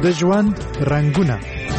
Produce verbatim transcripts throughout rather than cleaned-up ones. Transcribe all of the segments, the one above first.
د ژوند رنگونه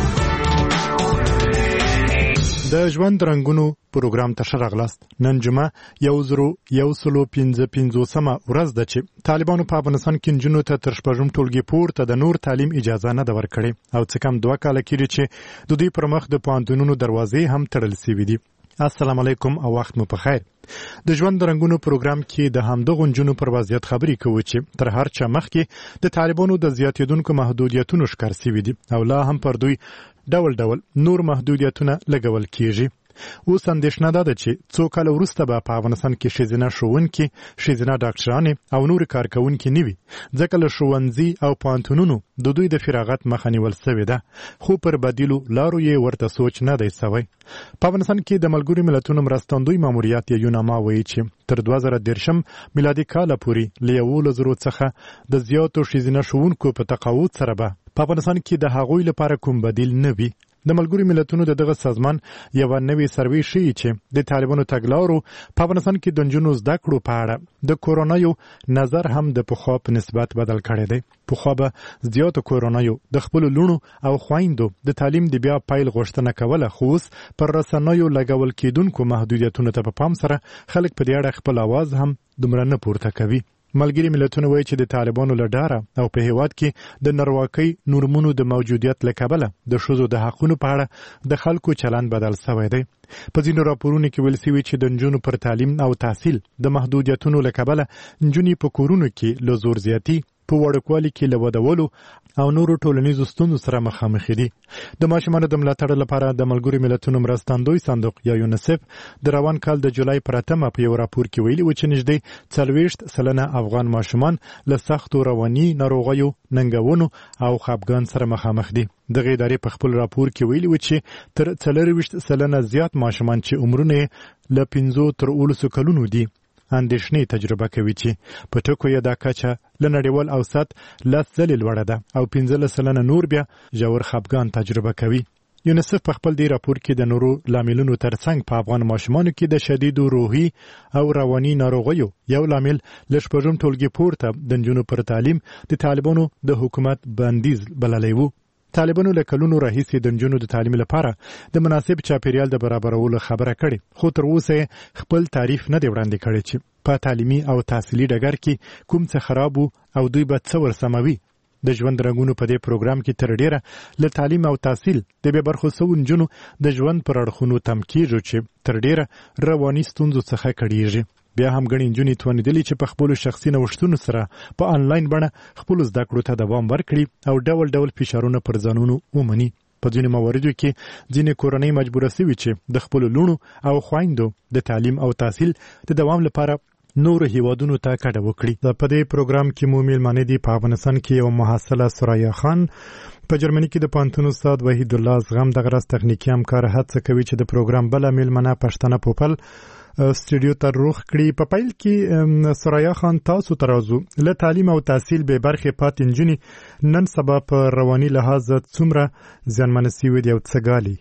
د ژوند رنگونو پروګرام ته ښه راغلاست. نن جمعه یو زرو یو سلو پنځه پنځوسمه ورځ ده چې طالبانو په افغانستان کې نجونو ته تر شپږم ټولګي پورته د نور تعلیم اجازه نه ده ورکړې او څه کم دوه کاله کېږي چې د دوی پر مخ د پوهنتونونو دروازې هم تړل سوي دي. السلام علیکم او وخت مو په خیر. د ژوند رنگونو پروګرام کې د همدغو نجونو پر وضعیت خبرې کوو چې تر هر چا مخکې د طالبانو د زیاتېدونکو محدودیتونو ښکار سوي دي او لا هم پر دوی ډول ډول نور محدودیتونه لګول کېږي. اوس اندېښنه ده چې څو کاله وروسته به په افغانستان کې ښځینه ښوونکي، ښځینه ډاکټرانې او نور کارکوونکي نه وي، ځکه له ښوونځي او پوهنتونونو د دوی د فراغت مخه نیول سوې ده، خو پر بدیلو لارو یې ورته سوچ نه دی سوی. په افغانستان کې د ملګرو ملتونو مرستندوی ماموریت یوناما وایي چې تر دوه زره دېرشم میلادي کاله پورې له یولس زرو څخه د زیاتو ښځینه ښوونکو په تقاعد سره به په افغانستان کې د هغوی لپاره کوم بدیل نه وي. د ملګرو ملتونو د دغه سازمان یو نوې سروې ښیي چې د طالبانو تګلارو په افغانستان کې د نجونو زده کړو په اړه د کورونایو نظر هم د پخوا په نسبت بدل کړی دی. پخوا به زیاتو کورونایو د خپلو لوڼو او خویندو د تعلیم د بیا پیل غوښتنه کوله، خو اوس پر رسنیو لګول کېدونکو محدودیتونو ته په پام سره خلک په دې اړه خپل اواز هم دومره نه پورته کوي. ملګري ملتونه وایي چې د طالبانو له ډاره او په هیواد کې د نارواکۍ نورمونو د موجودیت له کبله د ښځو د حقونو په اړه د خلکو چلند بدل سوی دی. په ځینو راپورونو کې ویل سوي چې د نجونو پر تعلیم او تحصیل د محدودیتونو له کبله نجونې په کورونو کې له زور زیاتي، په وړوکوالي کې له ودولو او نورو ټولنیزو ستونزو سره مخامخ دي. د ماشومانو د ملاتړ لپاره د ملګرو ملتونو مرستندوی صندوق یا یونیسف د روان کال د جولای پر اتمه په یو راپور کې ویلي و چې نږدې څلوېښت سلنه افغان ماشومان له سختو رواني ناروغیو، ننګونو او خپګان سره مخامخ دي. دغه ادارې په خپل راپور کې ویلي و چې تر څلرویشت سلنه زیات ماشومان چې عمرونه له پنځو تر اوولسو کلونو دي اندېښنې تجربه کوي چې په ټکو یې دا کچه له نړیوال اوسط لس ځلې لوړه ده او پنځلس سلنه نور بیا ژور خپګان تجربه کوي. یونیسف په خپل دې راپور کې د نورو لاملونو ترڅنګ په افغان ماشومانو کې د شدیدو روحي او رواني ناروغیو یو لامل له شپږم ټولګي پورته د نجونو پر تعلیم د طالبانو د حکومت بندیز بللی و. طالبانو له کلونو راهیسې د نجونو د تعلیم لپاره د مناسب چاپیریال د برابرولو خبره کړې، خو تر اوسه خپل تعریف نه دی وړاندې کړی چې په تعلیمي او تحصیلي ډګر کې کوم څه خراب او دوی به څه ورسموي. د ژوند رنګونو په دې پروګرام کې تر ډیره له تعلیم او تحصیل د بې برخو سوو نجونو د ژوند پر اړخونو تم کېږو چې تر ډیره رواني ستونزو څخه کړېږي. بیا هم ګڼې نجونې توانېدلې چې په خپلو شخصي نوښتونو سره په آنلاین بڼه خپلو زده کړو ته دوام ورکړي او ډول ډول فشارونه پر ځانونو ومني. په ځینو مواردو کې ځینې کورنۍ مجبوره سوي چې د خپلو لوڼو او خویندو د تعلیم او تحصیل د دوام لپاره نورو هیوادونو ته کډه وکړي. په دې پروګرام کې مو میلمانې دي په افغانستان کې یو محصله سرایا خان، په جرمني کې د پوهنتون استاد وحید الله زغم، دغه راز تخنیکي همکار هڅه کوي چې د پروګرام بله میلمنه پښتنه پوپل سټوډیو ته روغ کړي. په پیل کې سرایا خان، تاسو ترازو له تعلیم او تحصیل به برخې پاتې نجونې نن سبا په رواني لحاظ څومره زیانمنې سوي دي او څه ګالي؟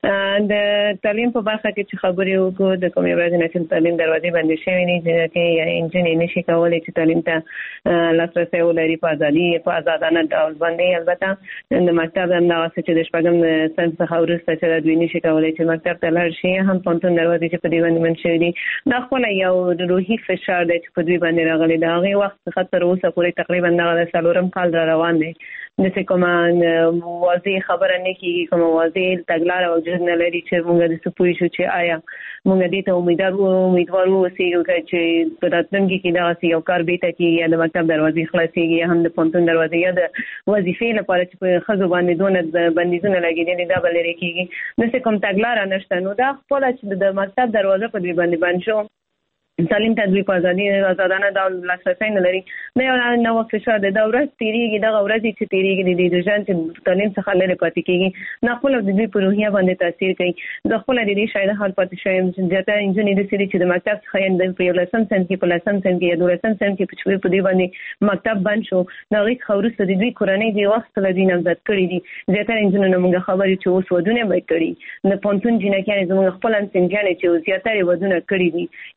د تعلیم په برخه کې چې خبرې وکړو، د کومې ورځې نه چې تعلیم دروازې بندې شوې دي چې یا انجنې نشي کولی چې تعلیم ته لاسرسی ولري په ازادي په آزادانه ډول باندې. البته د مکتب همدغسې چې د شپږم صنف څخه وروسته چې دوی نشي کولی چې مکتب ته لاړ شي، هم پوهنتون دروازې چې په دوی باندې بند شوي دي، دا خپله یو روحي فشار دی چې په دوی باندې راغلی. د هغې وخت څخه تر اوسه پورې تقریبا دغه د څلورم کال را روان دی. داسې کومه واضح خبره نه کېږي، کومه واضح تګلاره وجود نه لري چې موږ داسې پوه شو چې آیا موږ دې ته امیدوار امیدوار واوسېږو چې په راتلونکي کې دغسې یو کار بېرته کېږي، یا د مکتب دروازې خلاصېږي، یا هم د پوهنتون دروازې، یا د وظیفې لپاره چې په ښځو باندې دونه بندیزونه لګېدلي دا به لرې کېږي. داسې کوم تګلاره نشته. نو دا خپله چې د مکتب دروازه په دوی باندې بند شو، تعلیم ته دوی په ازادي آزادانه ډول لاسرسی نه لري، دا یو نوی فشار دی. دا ورځ تېرېږي، دغه ورځې چې تېرېږي د دې ژوند چې تعلیم څخه لرې پاتې کېږي، دا خپله د دوی په روحیه باندې تاثیر کوي. زه خپله د دې شاهده حال پاتې شوی یم چې زیاتره نجونې داسې دي چې د مکتب څخه یې په یولسم صنف کې، په لسم صنف کې یا دولسم صنف کې چې په دوی باندې مکتب بند شو، د هغې څخه وروسته د دوی کورنۍ دې وخت له دوی نامزد کړي دي. زیاتره نجونو نه موږ خبرې چې اوس ودونه به یې کړي، د پوهنتون جینکیانې زموږ خپل همصنفیانې چې زیاتره یې ودونه کړي دي. یعنې مطلب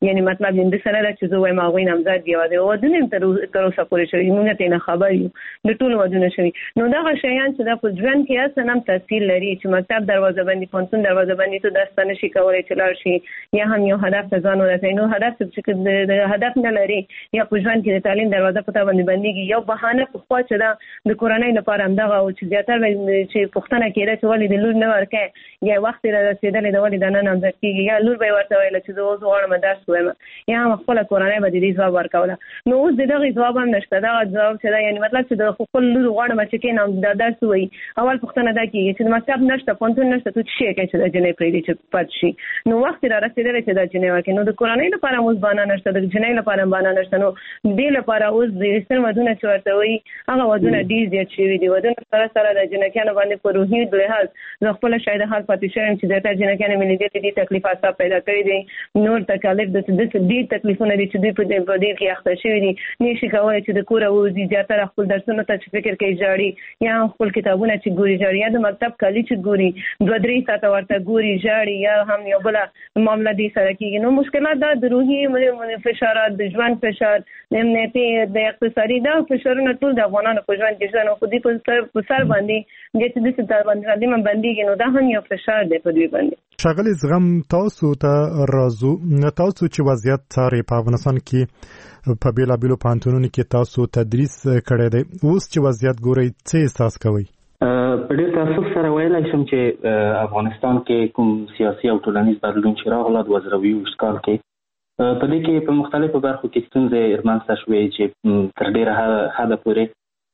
د سره چې زه وایم هغه نامزد دی او د ودونه تر تر اوسه پورې شوی موږ ته نه خبر یو د ټول ودونه شوی نو دا شیان چې د ژوند کې اصلا هم تاثیر لري چې مکتب دروازه بندي پونتون دروازه بندي ته داستانه شي کولای چې لار شي یا هم یو هدف ته ځان ورسوي نو هدف چې د هدف نه لري یا په ژوند کې د تعلیم دروازه په تابع بنديږي یو بهانه په خوا چې دا د کورنۍ لپاره هم دغه او چې زیاتره چې پښتنه کېده چې ولې د لور نه ورکه یا وخت را رسیدلې د ولې د نه نامزد کیږي یا لور به ورته ویل چې زه اوس غواړم درس وایم یا هم خپل کورنۍ به دې ځواب ورکوله نو اوس دغه ځواب هم نشته دا ځواب چې دا یعنی مطلب چې د خپل لور غواړم چې کینم د درس وایي اول پښتنه دا کیږي چې مکتب نشته پونتون نشته ته شي کې چې د جنې پرې چې پات شي نو وخت را رسیدلې چې د جنې ورکه نو د کورنۍ لپاره اوس باندې نشته د جنې لپاره باندې نشته نو دې لپاره اوس د سن ودونه چې ورته وایي هغه ودونه ډیر زیات شوي دي ودونه سره سره د جنکانو باندې په روحي لحاظ زه خپل شاید حال پاتې شوم چې د تا جنکانو ملي دي د تکلیفات پیدا کړی دي نور تکلیف د دې تکلیفونه دي چې دوی په دې کې اخته شوي دي نشي کولای چې د کور او زیاتره خپل درسونه ته فکر کوي جاړي یا خپل کتابونه چې ګوري جاړي یا د مکتب کلی چې ګوري دوه درې ساعته ورته ګوري جاړي یا هم یو بل معاملې دي سره کېږي نو مشکلات دا د روحي فشارات د ژوند فشار د امنیتي د اقتصادي دا فشارونه ټول د افغانانو په ژوند کې ځنه خو دې په سر باندې د دې څه تر باندې باندې باندې نو دا هم یو فشار دی په دوی باندې شغل زغم تاسو ته راځو تاسو چې وضعیت څاري په افغانستان کې په بیلابیلو پانتونونو کې تاسو تدریس کړی دی اوس چې وضعیت ګورئ څه احساس کوئ په ډېر تاسو سره ویلای شم چې افغانستان کې کوم سیاسي او ټولنیز بدلون چې راغلی دوه زره یوویشت کال کې په دې کې په مختلفو برخو کې ستونزې رامنځته شوې چې تر ډېره حده پورې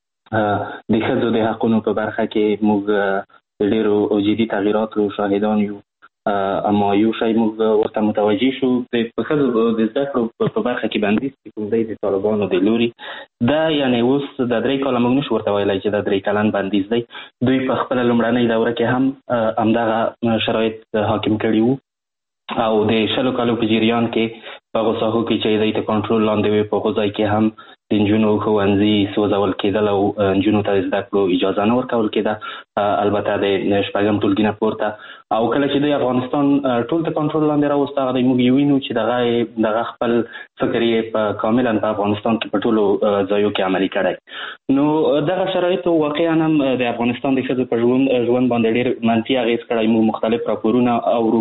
د ښځو د حقونو په برخه کې موږ ډېرو جدي تغییراتو شاهدان یو اما یو شی موږ ورته متوجه شو د ښځو د زده کړو په برخه کې بندیز چې کوم دی د طالبانو د لوري دا یعنی اوس د درې کاله موږ نشو ورته ویلی چې د درې کلن بندیز دی دوی په خپله لومړنۍ دوره کې هم همدغه شرایط حاکم کړي وو او د شلو کالو په جریان کې په هغو ساحو کې چې دوی ته کنټرول لاندې وي په هغو ځای کې هم د نجونو ښوونځي سوځول کېدل او نجونو ته د زده کړو اجازه نه ورکول کېده البته د شپږم ټولګي نه پورته او کله چې دوی افغانستان ټول ته کنټرول لاندې راوست هغه موږ یې وینو چې دغه دغه خپل فکر یې په کاملا په افغانستان کې په ټولو ځایو کې عملي کړی نو دغه شرایطو واقعا هم د افغانستان د ښځو په ژوند ژوند باندې ډېر منفي اغېز کړی موږ مختلف راپورونه اورو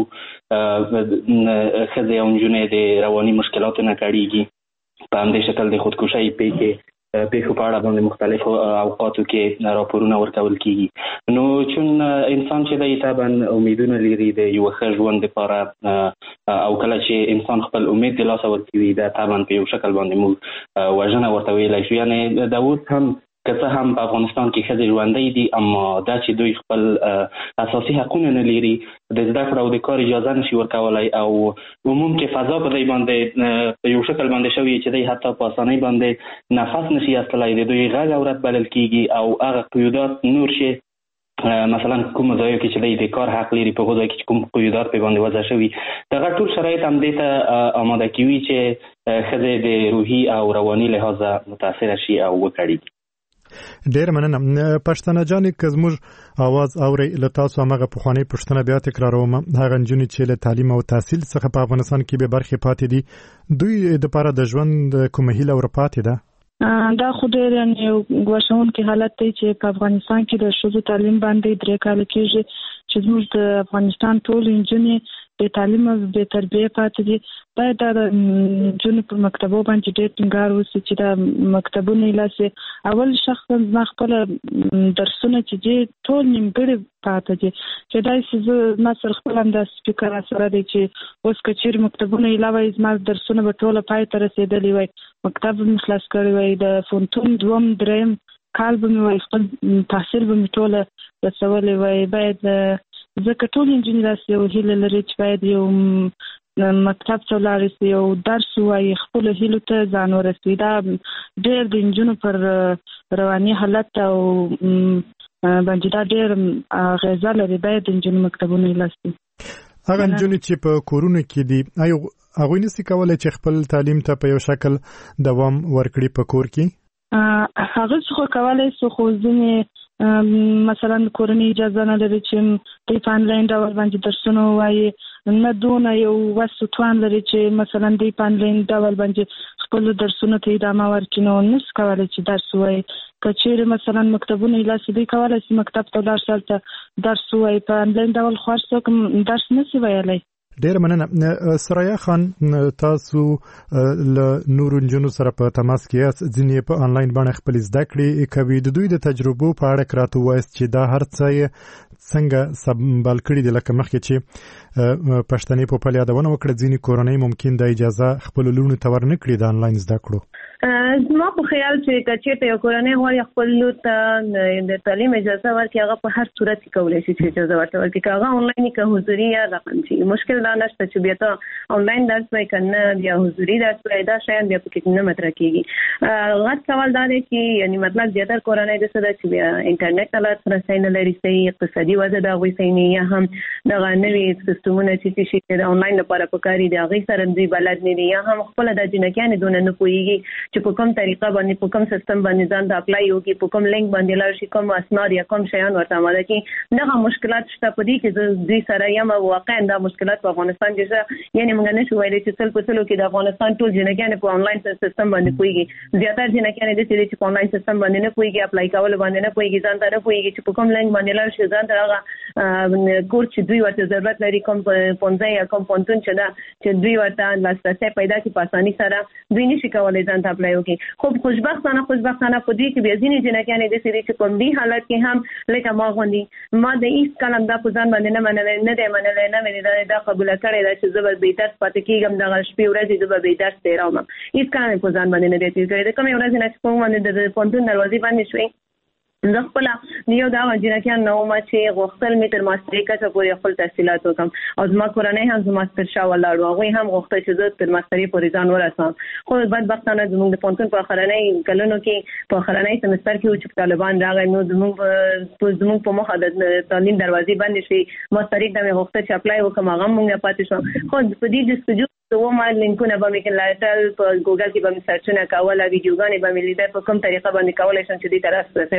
ښځې او نجونې د رواني مشکلاتو نه کړېږي په همدې شکل د خودکشۍ پیښې پیښو په اړه باندې مختلفو اوقاتو کې راپورونه ورکول کېږي نو چون انسان چې دی طبعا امیدونه لري د یو ښه ژوند لپاره او کله چې انسان خپل امید د لاسه ورکوي دا طبعا په یو شکل باندې موږ وژنه ورته ویلی شو یعنې دا اوس هم که څه هم په افغانستان کې ښځې ژوندۍ دي اما دا چې دوی خپل اساسي حقونه نه لري د زده کړو او د کار اجازه نشي ورکولی او عموم کې فضا په دوی باندې په یو شکل باندې شوي چې دوی حتی په اسانۍ باندې نفس نشي اخیستلی د دوی غږ اورت بلل کېږي او هغه قیودات نور شي مثلا کوم ځایو کې چې د کار حق لري په هغو ځای کې کوم قیودات په باندې وضع شوي دغه ټول شرایط همدې ته اماده کوي چې ښځې د روحي او رواني لحاظه متاثره شي او وکړي ډیر مننه پښتنه جانې که زموږ اواز اورئ له تاسو همغه پخوانۍ پوښتنه بیا تکراروم هغه نجونې چې له تعلیم او تحصیل څخه په افغانستان کې بې برخې پاتې دي دوی دپاره د ژوند کومه هیله ورپاتې ده دا خو ډېر یو ګواښونکی حالت دی چې په افغانستان کې د ښځو تعلیم باندې درې کاله کېږي چې زموږ د افغانستان ټول نجونې د تعلیم او د تربیې پاتې دي باید دا د نجونو په مکتبو باندې ډېر ټینګار وشي چې دا مکتبونه یې لاسې اول شخصا زما خپله درسونه چې دي ټول نیمګړي پاتې دي چې داسې زه ما سره خپل همداسې فکر راسره دی چې اوس که چېرې مکتبونه یې لا وای زما درسونه به ټوله پای ته رسېدلي وای مکتب به مې خلاص کړی وای د فونتون دوم دریم کال به مې وای خپل تحصیل به مې ټوله رسولی وای باید ځکه ټول نجونې داسې یو هیله لري چې باید یو مکتب ته ولاړې شي یو درس ووایي خپلو هیلو ته ځان ورسوي دا ډېر د نجونو پر رواني حالت او باندې دا ډېر اغېزه لري باید د نجونو مکتبونه یې لاسي هغه نجونې چې په کورونو کې دي آیا هغوی نشي کولی چې خپل تعلیم ته په یو شکل دوام ورکړي په کور کې هغه څه خو کولی شو خو ځینې مثلا کورنۍ اجازه نه لري چې دوی په انلاین ډول باندې درسونه وایي، نه دونه یو وس توان لري چې مثلا دوی په انلاین ډول باندې خپل درسونه ته ادامه ورکړي، نو نس کولای چې درس وایي. که چیرې مثلا مکتبونه یې دوی کولای شي مکتب ته لاړ شي ته درس وایي، په انلاین ډول خو هر څوک درس نشي ویلی. ډیر مننه. سرایا خان، تاسو له نورو نجونو سره په تماس کې یاست، ځینې په انلاین باندې خپل زده کړې کوي. د دوی د تجربو په اړه راته ووایاست چې دا هر څه څنګه سمبال کړي دي. لکه مخکې چې پښتنې په پل یادونه وکړه، ځینې کورنۍ ممکن د اجازه خپل لونو ته ورنه کړي د انلاین زده کړو. زما په خیال چې کچېته یو کورنۍ غواړي خپل لور ته د تعلیم اجازه ورکړي، هغه په هر صورت کې کولی شي چې اجازه ورته ورکړي، که هغه انلاین که حضوري یا رقمي. مشکل دا نشته چې بیا ته انلاین درس وایي که نه بیا حضوري درس وایي، دا شیان بیا پکې نه مطرح کېږي. غټ سوال دا دی چې یعنې مطلب زیاتره کورنۍ داسې ده چې بیا انټرنیټ ته لاسرسی نه لري، صحیح اقتصادي وضع د هغوی صحیح نه، یا هم دغه نوي سیستمونه چې شي د انلاین لپاره پکاري د هغې سره دوی بلد نه دي، یا هم خپله د جنکیانې دونه نه پوهېږي چې په کوم طریقه باندې په کوم سیستم باندې ځان ته اپلای وکړي، په کوم لینک باندې لاړ شي، کوم اسناد یا کوم شیان ورته اماده کړي. دغه مشکلات شته په دې کې دوی سره یم. واقعا دا مشکلات په افغانستان کې شته، یعنې موږ نه شو ویلی چې سل په سلو کې د افغانستان ټول جنکیانې په انلاین سیستم باندې پوهېږي. زیاتره جنکیانې داسې دي چې په انلاین سیستم باندې نه پوهېږي، اپلای کولو باندې نه پوهېږي، ځان ته نه پوهېږي چې په کوم لینک باندې لاړ شي، ځان ته هغه کور چې دوی ورته ضرورت لري، کوم پونځی یا کوم پونتون چې ده چې دوی ورته لاسرسی پیدا کړي په اساني سره، دوی نشي کولی ځان ته اپلای وکړي. خو خوشبختانه خوشبختانه په دې کې بیا ځینې جنکیانې داسې دي چې په دې حالت کې هم لکه ما غوندې ما د هېڅ کلم دا په ځان باندې نه منلی نه دی منلی نه مې دا قبوله کړې ده چې زه به بې درس پاتې کېږم، دغه شپې ورځې زه به بې درس تېروم. هېڅ کله مې په ځان باندې نه دی تېر کړی. د کومې ورځې نه چې په موږ باندې د پوهنتون دروازې باندې شوې، زه خپله یو دا جنکیان نه وم چې غوښتل مې تر ماسترۍ کچه پورې خپل تحصیلات وکړم، او زما کورنۍ هم زما تر شا ولاړ وو، هغوی هم غوښتل چې زه تر ماسترۍ پورې ځان ورسوم. خو بدبختانه زموږ د پوهنتون په اخرنۍ کلونو کې په اخرنۍ سمستر کې و چې طالبان راغی، نو زموږ زموږ په مخه د تعلیم دروازې بندې شوې. ماسترۍ ته مې غوښتل چې اپلای وکړم، هغه هم موږ پاتې شوم. خو په دې جستجو و ما لینکونه به مې لټل، په ګوګل کې به مې سرچونه کول، ویډیوګانې به مې لیدل په کوم طریقه باندې کولی شم چې دې ته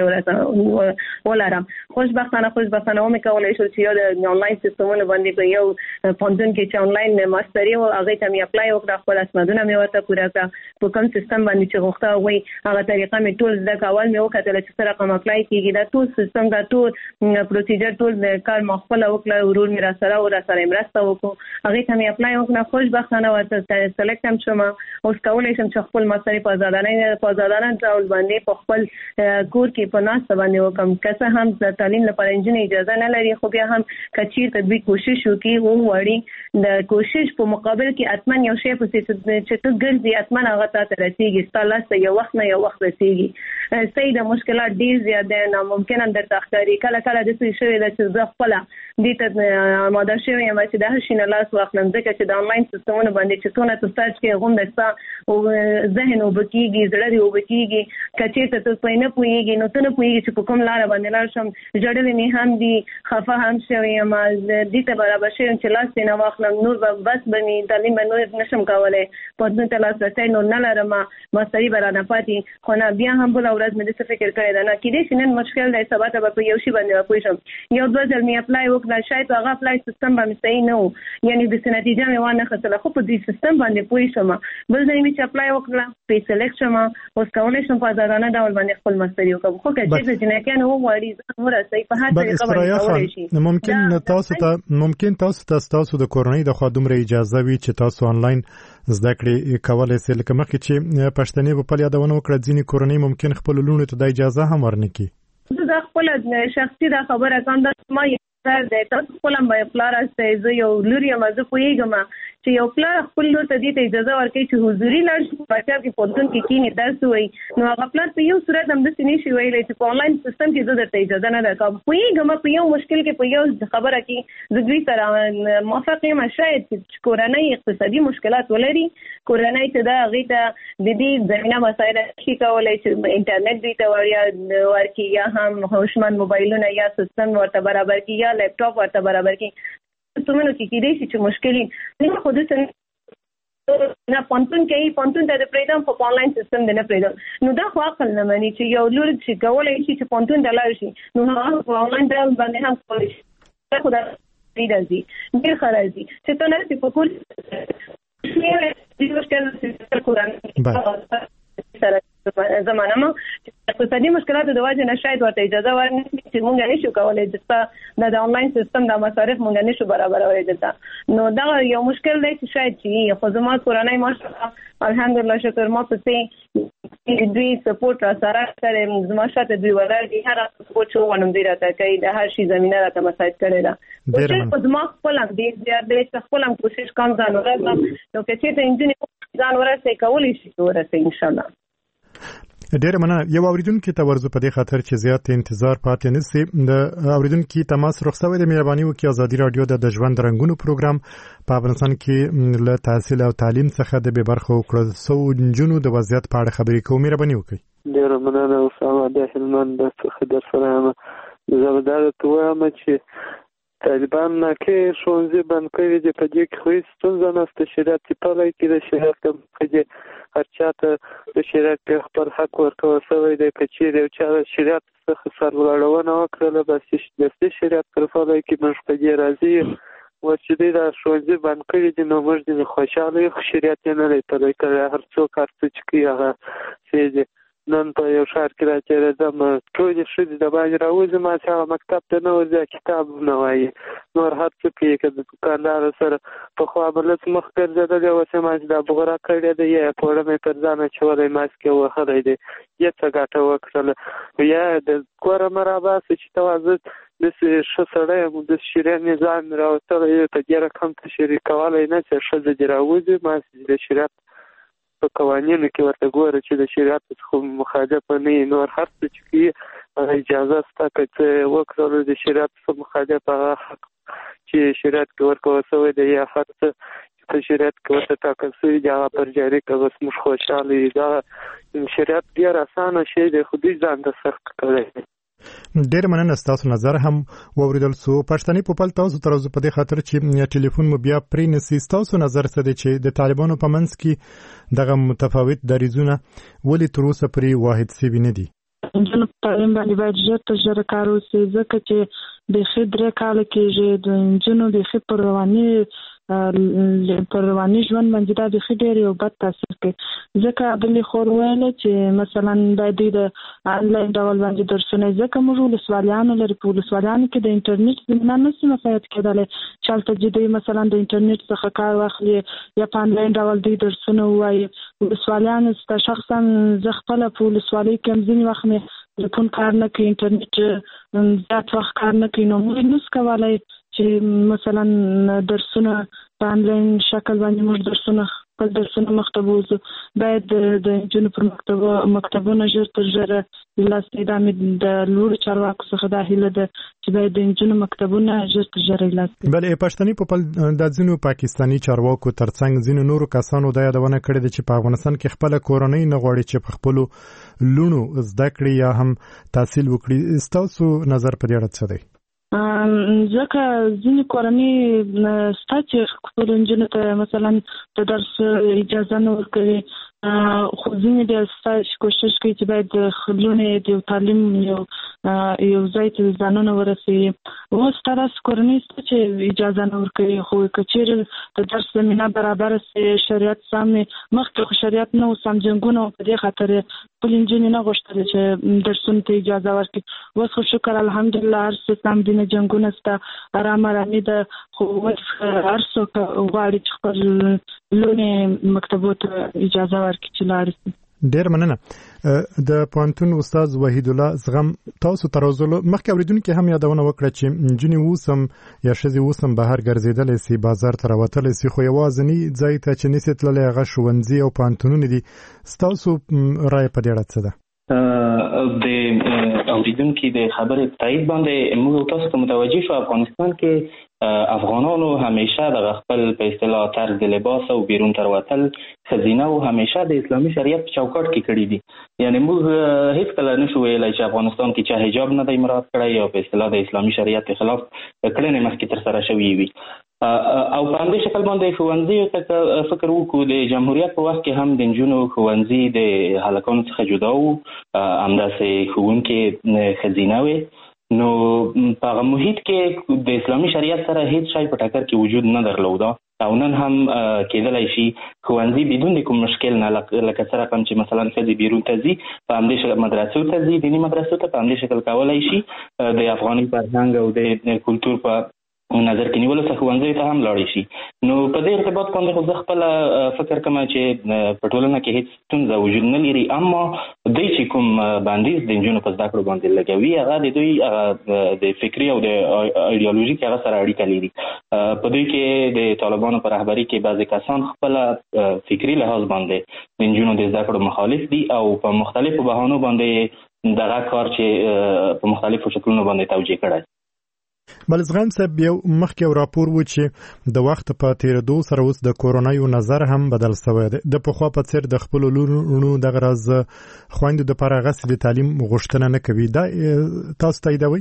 لاسرسی ولرم. خوشبختانه خوشبختانه ومې کولی شول چې یو د انلاین سیستمونو باندې په یو پوهنتون کې چې انلاین ماستري و هغې ته مې اپلای وکړه، خپل اسنادونه مې ورته پوره کړه، په کوم سیستم باندې چې غوښته هغوی هغه طریقه مې ټول زده کول. مې وکتله چې څه رقم اپلای کېږي، دا ټول سیستم دا ټول پروسیجر ټول کار ما خپله وکړه، ورور مې راسره و راسره یې مرسته وکړو، هغې ته مې اپلای وکړه. خوشبختانه ورته سلیکټ هم شوم، اوس کولی شم چې خپل ماستري په ازادانه په ازادانه ډول باندې په خپل کور کې په ناسته باندې وکړم. که څه هم د تعلیم لپاره نجونې اجازه نه لري، خو بیا هم که چېرته دوی کوشش وکړي وغواړي، د کوشش په مقابل کې حتما یو شی پسې چې ته ګرځې حتما هغه تا ته رسېږي، ستا لاس ته یو وخت نه یو وخت رسېږي. صحیح د مشکلات ډېر زیات دی، ناممکن هم درته ښکاري. کله کله داسې شوې ده چې زه خپله دې ته اماده شوې یم چې د هر شي نه لاس واخلم، ځکه چې د انلاین سیستمونو باندې چې څونه ته سرچ کې غوم دستا او ذهن اوبه کېږي، زړه دې اوبه کېږي. که چېرته ته پرې نه پوهېږي نو ته نه پوهېږي چې په کوم لاره باندې لاړ شم. ژړلې مې هم دي، خفه هم شوې یم، دې ته برابر شوې یم چې لاس دې نه واخلم، نور به بس به مې تعلیم به نور نه شم کولی، پوهنتون ته لاسرسی نور نه لرم، ماستري به رانه پاتې. خو نه، بیا هم بله ورځ مې داسې فکر کړی ده، نه کېدای شي نن مشکل دی، سبا ته به په یو شي باندې به پوه شم. یو دوه ځل مې اپلای وکړه، شاید هغه اپلای سیستم به مې صحیح نه و، یعنې داسې نتیجه مې وانه خیستله، خو په دې سیستم باندې پوه شم. بل ځای مې چې اپلای وکړه، پرې سلیکټ شم، اوس کولی شم په ازادانه ډول باندې خپل ماستري وکړم. خو که چېرته جنکیان وغواړي ځان ورسوي په هر طریقه باندې کولی شي. ممکن تاسو ته ممکن تاسو ته ستاسو د کورنۍ د خوا دومره اجازه وي چې تاسو انلاین زده کړې کولی سئ. لکه مخکې چې پښتنې په پل یادونه وکړه، ځینې کورنۍ ممکن خپلو لوڼو ته دا اجازه هم ورنکړي. زه دا خپله شخصي دا خبره کوم، دا ما سر دی، تاسو خپل هم پلار هستئ، زه یو لور یم، زه پوهېږم چې یو پلار خپل لور ته دې ته اجازه ورکوي چې حضوري لاړ شي، په بچه کې پوهنتون کې کښېني درس ووایي، نو هغه پلار په یو صورت همداسې نه شي ویلی چې په انلاین سیستم کې زه درته اجازه نه درکوم. پوهېږم په یو مشکل کې، په یو خبره کې زه دوی سره موافق یم، شاید چې کورنۍ اقتصادي مشکلات ولري، کورنۍ چې دا هغې ته د دې زمینه مسایل شي کولی چې انټرنیټ دوی ته وړیا ورکړي، یا هم هوشمند موبایلونه یا سیستم ورته برابر کړي، یا لیپټاپ ورته برابر کړي. سیستمونو کې کېدای شي چې مشکل وي، خو داسې نه پونتون کې پونتون د پریدم په آنلاین سیستم د نه پریدم نو دا خو عقل نه مانی چې یو لور چې کولای شي چې پونتون د لار شي نو هغه په آنلاین ډول باندې هم کولای شي دا خو دا دی ډیر خراب دي چې ته نه په کول دې مشکل چې قرآن سره زمانه ما اقتصادي مشکلات د وجه نه شاید ورته اجازه ورنکړي چې مونږ نشو کولای چې د آنلاین سیستم د مصارف مونږ نشو برابرولای دلته نو دا یو مشکل دی چې شاید چې خو زموږ کورنۍ ماشاءالله الحمدلله شکر ما په دې دوی سپورټ را سره کړې زموږ شاته دوی ولر دي هر سپورټ شو ونوم دی راته کوي د هر شي زمينه راته مساعد کړي دا چې په زموږ خپل دې زیات دې خپل کوشش کوم ځان ورته نو کې چې ته انجینر ځان ورته کولی شي ورته ان شاء الله. ډېر مننه. یو اوریدونکو ته ورزو په دې خاطر چې زیات انتظار پاتې نه سي د اوریدونکو تماس رخصوي د مهرباني وکي ازادي رادیو د ژوند رنگونو پروګرام په افغانستان کې له تحصیل او تعلیم څخه د به برخه وکړو سو جنونو د وضعیت په اړه خبرې کوم. مهرباني وکي. ډېر مننه او سلام د هلمند د څخه در سره زبردار توامه چې طالبان کې شونځي بند کړي دي په دې کې خو ستونزه نشته شریعت په لای کې د شریعت کې هر چاته د شریعت په خپل حق ورکول شوی دی کچې د چا شریعت څخه سرلوړونه وکړه بس د شریعت پر فلای کې موږ په دې راځي و چې دا شونځي بند کړي دي نو موږ د خوشاله یو شریعت نه لري په لای کې هر څوک هر څه چې کوي هغه سي نن په یو شهر کې راځي زم ټول شې د باندې راوځم چې مکتب ته نه ورځي کتاب نه وایي نور هر څه کې کې د دکاندار سره په خوا بلت مخ ګرځیدل او چې ما د بغرا کړی دی یا په اړه مې تر ځان چولې ماسک وخړې دی یا څه ګټه وکړل یا د کور مرابط چې توازن د شسړې د شریعت نظام راوستل ته ډیره کم تشریح کولای نه چې شذ دی راوځي ما د شریعت په قوانینو کې ورته ګوره چې د شریعت څخه مخالف نه نور هر څه چې اجازه ستا چې وکړل د شریعت څخه مخالف هغه حق چې شریعت کې ورکول شوی دی یا هر څه چې په شریعت کې ورته ټاکل شوی دی هغه پر جاري کوي موږ خوشاله یو دا شریعت ډیر اسانه شی دی خو دې ځان د سخت کړی. ډېر مننه ستاسو نظر هم ووریدل سو. پښتني په پل تاسو تر اوسه په دې خاطر چې ټلیفون مو بیا پرې نسی تاسو نظر څه دی چې د طالبانو په منځ کې دغه متفاوت دریزونه ولې تر اوسه پرې واحد سی نه دي؟ انجن تعلیم باندې باید ژر تر ژره کار وشي ځکه چې د خدای کال کې د انجنونو د خې پر رواني پر رواني ژوند باندې دا د خډیر یو بد تاثیر کوي ځکه بلې خور ویل چې مثلا د د آنلاین ډول باندې درسونه ځکه موږ ولسوالیانو لري په ولسوالیانو کې د انټرنیټ زمینه نشي مساعد کېدلی چالت جدي مثلا د انټرنیټ څخه کار واخلي یا په آنلاین ډول د درسونه وایي ولسوالیانو ست شخصا زه خپل په ولسوالۍ کې ځینې وخت مې تلیفون کار نه کوي انټرنیټ زیات وخت کار نه کوي نو موږ نس کولای چې مثلا درسونه په آنلاین شکل باندې موږ درسونه خپل درسونه مکتب وځو باید د جنو پر مکتب مکتبونه ژر تر ژره لاسته دامې د لوړ چارواکو څخه د هیله ده چې باید د جنو مکتبونه ژر تر ژره لاسته. بلې پښتني په پل د ځینو پاکستانی چارواکو ترڅنګ ځینو نورو کسانو دا یادونه کړې ده چې په افغانستان کې خپل کورنۍ نه غواړي چې په خپل لونو زده کړي یا هم تحصیل وکړي. تاسو نظر په دې اړه څه دی؟ ځکه ځینې کورنۍ ستا چې خپل نجونو ته مثلا د درس اجازه نه ورکوي خو ځینې بیا ستا کوشش کوي چې باید لوڼې د تعلیم یو یو ځای ته ځانونه ورسوي اوس ستا داسې کورنۍ سته چې اجازه نه ورکوي خو که چیرې د درس زمینه برابره سي شریعت سامې مخکې خو شریعت نه و سم جنګونه په دې خاطر خپل نجونې نه غوښتل چې درسونو ته اجازه ورکړي اوس خو شکر الحمدلله هر څه سم دي نه جنګونه سته ارام ارامي ده خو اوس هر څوک غواړي چې خپل لوڼې مکتبو ته اجازه ورکړي چې لاړې شي. ډېر مننه. د پوهنتون استاد وحید الله زغم تاسو تر اوسه مخکې اوریدونکو هم یادونه وکړه چې جنې وسم یا شذي وسم بهر ګرځیدل سي بازار ته راوتل سي خو یوازنی ځای ته چې نسیت للی هغه ښوونځي او پوهنتونونه دي. تاسو رائے په دې اړه څه ده؟ د اوریدونکو د خبرې تایید باندې موږ تاسو ته متوجه شو افغانستان کې افغانانو همیشه د خپل په اصطلاح طرز لباس او بیرون تر وتل خزینه او همیشه د اسلامي شریعت په چوکاټ کې کړی دي یعنی موږ هیڅ کله نشو ویلای چې افغانستان کې چې حجاب نه دی مراعات کړی یا په اصطلاح د اسلامي شریعت خلاف کړنې مخکې تر سره شوې وي او په همدې شکل باندې ښوونځیو ته فکر وکړو. د جمهوریت په وخت کې هم د نجونو ښوونځي د هلکانو څخه جدا وو، همداسې ښوونکې ښځینه وې. نو په هغه محیط کې د اسلامي شریعت سره هیڅ شی په ټکر کې وجود نه درلوده او نن هم کېدلی شي ښوونځي بدون د کوم مشکل نه، لکه څرنګه چې مثلا ښځې بیرون ته ځي په همدې شکل مدرسو ته ځي، دیني مدرسو ته په همدې شکل کولی شي د افغاني فرهنګ او د کلتور په نظر کې نیولو څخه ښوونځیو ته هم لاړې شي. نو په دې ارتباط باندې خو زه خپله فکر کوم چې په ټولنه کې هېڅ ستونزه وجود نه لري، اما دوی چې کوم بندیز د نجونو په زده کړو باندې لګوي هغه د دوی هغه د فکري او د ایډیالوژیک هغه سره اړیکه لري. په دوی کې د طالبانو په رهبري کې بعضې کسان خپله فکري لحاظ باندې د نجونو د زده کړو مخالف دي او په مختلفو بهانو باندې دغه کار چې په مختلفو شکلونو باندې توجیه کړی. بل زغم صاحب یو مخکې یو راپور و چې د وخت په تیرېدو سره اوس د کورونا یو نظر هم بدل شوی دی. د پخوا په څېر د خپلو لورونو دغه راز خویندو دپاره هغسې د تعلیم غوښتنه نه کوي. دا تاسو تاییدوئ؟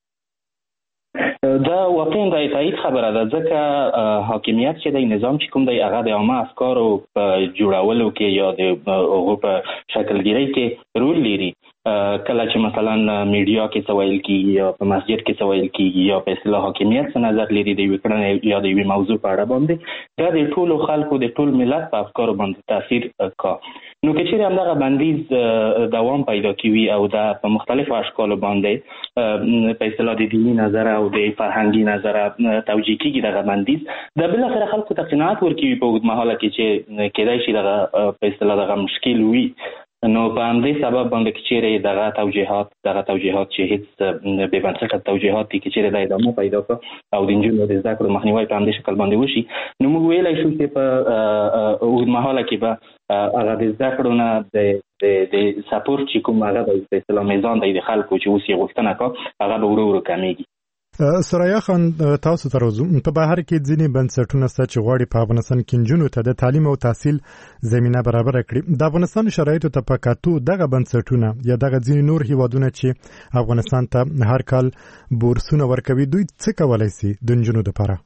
دا واقعا د تایید خبره ده، ځکه حاکمیت چې دی نظام چې کوم دی هغه د عامه افکارو په جوړولو کې یا د هغو په شکلګیرۍ کې رول لري. کله چې مثلا میډیا کې څه ویل کېږي یا په مسجد کې څه ویل کېږي یا په اصطلاح حاکمیت څه نظر لري د یوې کړنې یا د یوې موضوع په اړه باندې، دا د ټولو خلکو د ټول ملت په افکارو باندې تاثیر کا. نو که چیرې همدغه بندیز دوام پیدا کوي او دا په مختلفو اشکالو باندې په اصطلاح د دیني نظره او د فرهنګي نظره توجیه کېږي دغه بندیز، دا بالاخره خلکو ته قناعت ورکوي په اوږدمهاله کې چې کېدای شي دغه په اصطلاح دغه مشکل وي. نو په همدې سبب باندې که چیرې دغه توجیهات دغه توجیهات چې هېڅ بې بنسټه توجیهات دي، که چیرې دا ادامه پیدا کړه او د نجونو د زده کړو مخنیوی په همدې شکل باندې وشي، نو موږ ویلی شو چې په اوږدمهاله کې به هغه د زده کړو نه د د سپورټ چې کوم هغه د په اصطلاح میزان دی د خلکو چې اوس یې غوښتنه کا هغه به ورو ورو کمیږي. سریا خان، تاسو ته راځو. په بهر کې ځینې بنسټونه شته چې غواړي په افغانستان کې نجونو ته د تعلیم او تحصیل زمینه برابره کړي. د افغانستان شرایطو ته په کتو دغه بنسټونه یا دغه ځینې نور هیوادونه چې افغانستان ته هر کال بورسونه ورکوي، دوی څه کولی شي د نجونو دپاره؟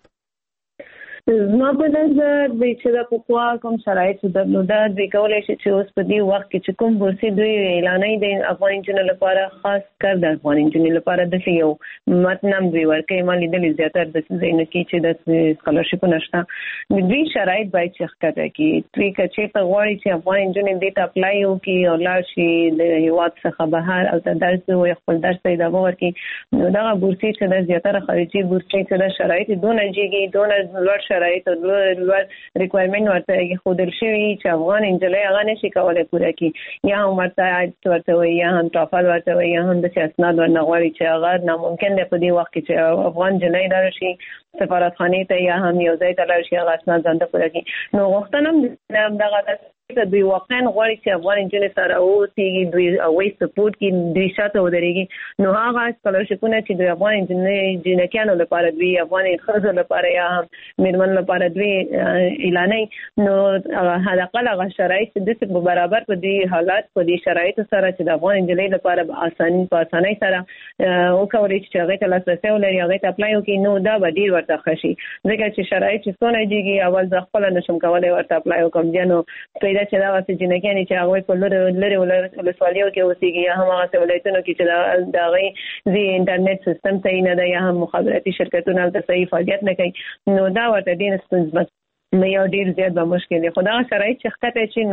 زما په نظر دوی چې د پخوا کوم شرایط درلوده، دوی کولی شي چې اوس په دې وخت کې چې کوم بورسي دوی اعلانوي د افغان نجونو لپاره، خاص کر د افغان نجونو لپاره داسې یو متن هم دوی ورکوي. ما لیدلي زیاتره داسې ځایونو کې چې د سکالرشیپونه شته، دوی شرایط باید چې ښکته کړي. دوی که چېرته غواړي چې افغان نجونې دې ته اپلای وکړي او لاړ شي د هېواد څخه بهر او ته درس ووایي، خپل درس ته ادامه ورکړي، نو دغه بورسي چې د زیاتره خارجي بورسي چې د شرایط دونه جګې دونه لوړ شرایط او لوړ ریکوایرمنټ ورته ښودل شوي چې افغان نجلۍ هغه نشي کولی پوره کړي، یا هم ورته عاید ورته وایي یا هم ټافل ورته وایي یا هم داسې اسناد ورنه غواړي چې هغه ناممکن دی په دې وخت کې چې افغان نجلۍ لاړه شي سفارتخانې ته یا هم یو ځای ته لاړه شي هغه اسناد ځان ته پوره کړي. نو غوښتنه هم دغه دوی واقعا غواړي چې افغان نجونې سره اوسېږي، دوی هغوی سپورټ کړي، دوی شاته ودرېږي. نو هغه سکالرشیپونه چې دوی افغان جنکیانو لپاره، دوی افغان ښځو لپاره یا هم میرمنو لپاره دوی اعلانوي، نو حداقل هغه شرایط داسې په برابر په دې حالات په دې شرایطو سره چې د افغان نجلۍ لپاره په اسانۍ سره وکولی چې هغې ته لاسرسی ولري، هغې ته اپلای وکړي، نو دا به ډېر ورته ښه شي. ځکه چې شرایط چې څونه جګي، اول زه خپله نشم کولی ورته اپلای وکړم، بیا نو پیدا چې دا واسه جنکیانې چې هغوی په لرې ولسوالیو کې اوسېږي یا هم هغسې ولایتونو کې چې د هغوی ځي انټرنیټ سیسټم صحیح نه ده یا هم مخابراتي شرکتونه هلته صحیح فعالیت نه کوي، نو دا ورته ډېر ستونزمن یا ډېر زیات به مشکل دی. خو دغه شرایط چې ښکته شي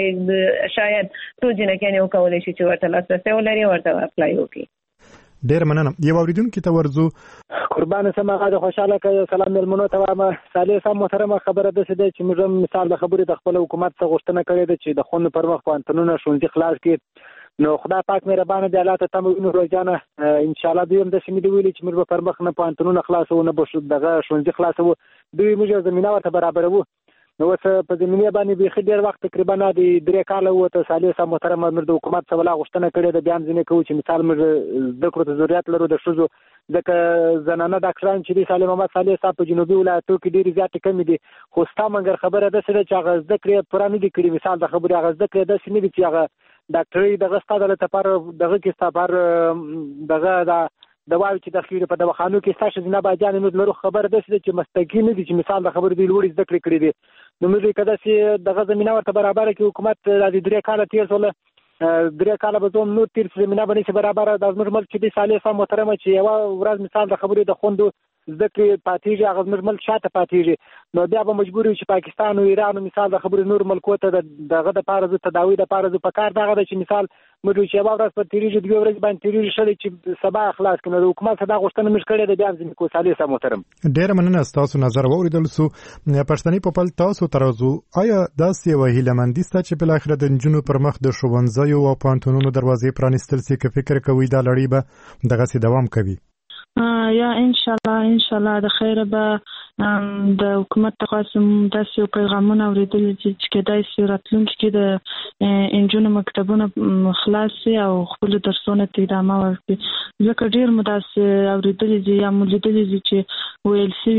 نو شاید ټول جنکیانې وکولی شي چې ورته لاسرسی ولري، ورته اپلای وکړي. ډېر مننه. یو اورېدونکي ته ورځو. قربان سم هغه د خوشحاله کوي. سلام مېلمنو ته وایم. صالح صاحب محترمه، خبره داسې ده چې موږ مثال د خبرې د خپل حکومت څخه غوښتنه کړې ده چې د خوندو پر وخت پوهنتونونه ښوونځي خلاص کړي. نو خدای پاک مهربانه دی، الله ته تمه وینو روزانه انشاءالله. دوی هم داسې مې دي ویلي چې موږ به پر مخ نه پوهنتونونه خلاصوو نه به دغه ښوونځي خلاصوو، دوی موږ زمینه ورته برابروو. نو اوس په زمینې باندې بیخي ډېر وخت تقریبا د درې کاله ووته. صالح صاحب محترمه، موږ د حکومت څخه لا غوښتنه کړې ده، بیا هم ځینې کوو چې مثال موږ زده کړو ته ضرورت لرو د ښځو، ځکه زنانه ډاکټران چې دي صالح محمد صالح صاحب په جنوبي ولایتو کې ډېرې زیاتې کمې دي. خو ستا مګر خبره داسې ده چې هغه زده کړې پوره نه دي کړي. مثال د خبرې هغه زده کړې داسې نه دي چې هغه ډاکټرۍ دغه ستا د لپاره دغه کې ستا پر دغه دواوې چې دخیره په دواخانو کې ستاسو جناب اجان موږ لرو خبر ده چې مستقیم دي چې مثال د خبر دی لوړ زده کړې کړې دي نو موږ کدا چې دغه زمينه ورته برابر کې حکومت د درې کاله تیر سول درې کاله به زموږ نور تیر زمينه باندې برابر د زموږ ملک چې د صالح سم محترمه چې یو ورځ مثال د خبرې د خوندو ذکر پاتېږي هغه زموږ ملک شاته پاتېږي نو بیا به مجبور یو چې پاکستان او ایران مثال د خبرې نور ملکو ته دغه د پاره د تداوی د پاره د پکار دغه د چې مثال موږ چې یو ورځ په تیریږي د ورځ باندې تیریږي شل چې سبا اخلاص کنه د حکومت صدا غوښتنه مش کړې د بیا ځین کو صالح سم محترم ډیر مننه تاسو نظر وریدل سو پښتني په پل تاسو ترازو آیا داسې وهیله مندي ست چې په اخر د جنونو پر مخ د شوونځیو او پانتونونو دروازې پرانستل سي که فکر کوي دا لړۍ به دغه سي دوام کوي یا ان شاء الله ان شاء الله د خیره به د حکومت تقاسم داسې پیغامونه اوریدل چې کېدای شي راتلونکي کې د انجونو مکتبونو خلاص او خپل درسونه ادامه ورکړي ځکه ډیر مداسه اوریدل دي یا مولیدل دي چې ویل سي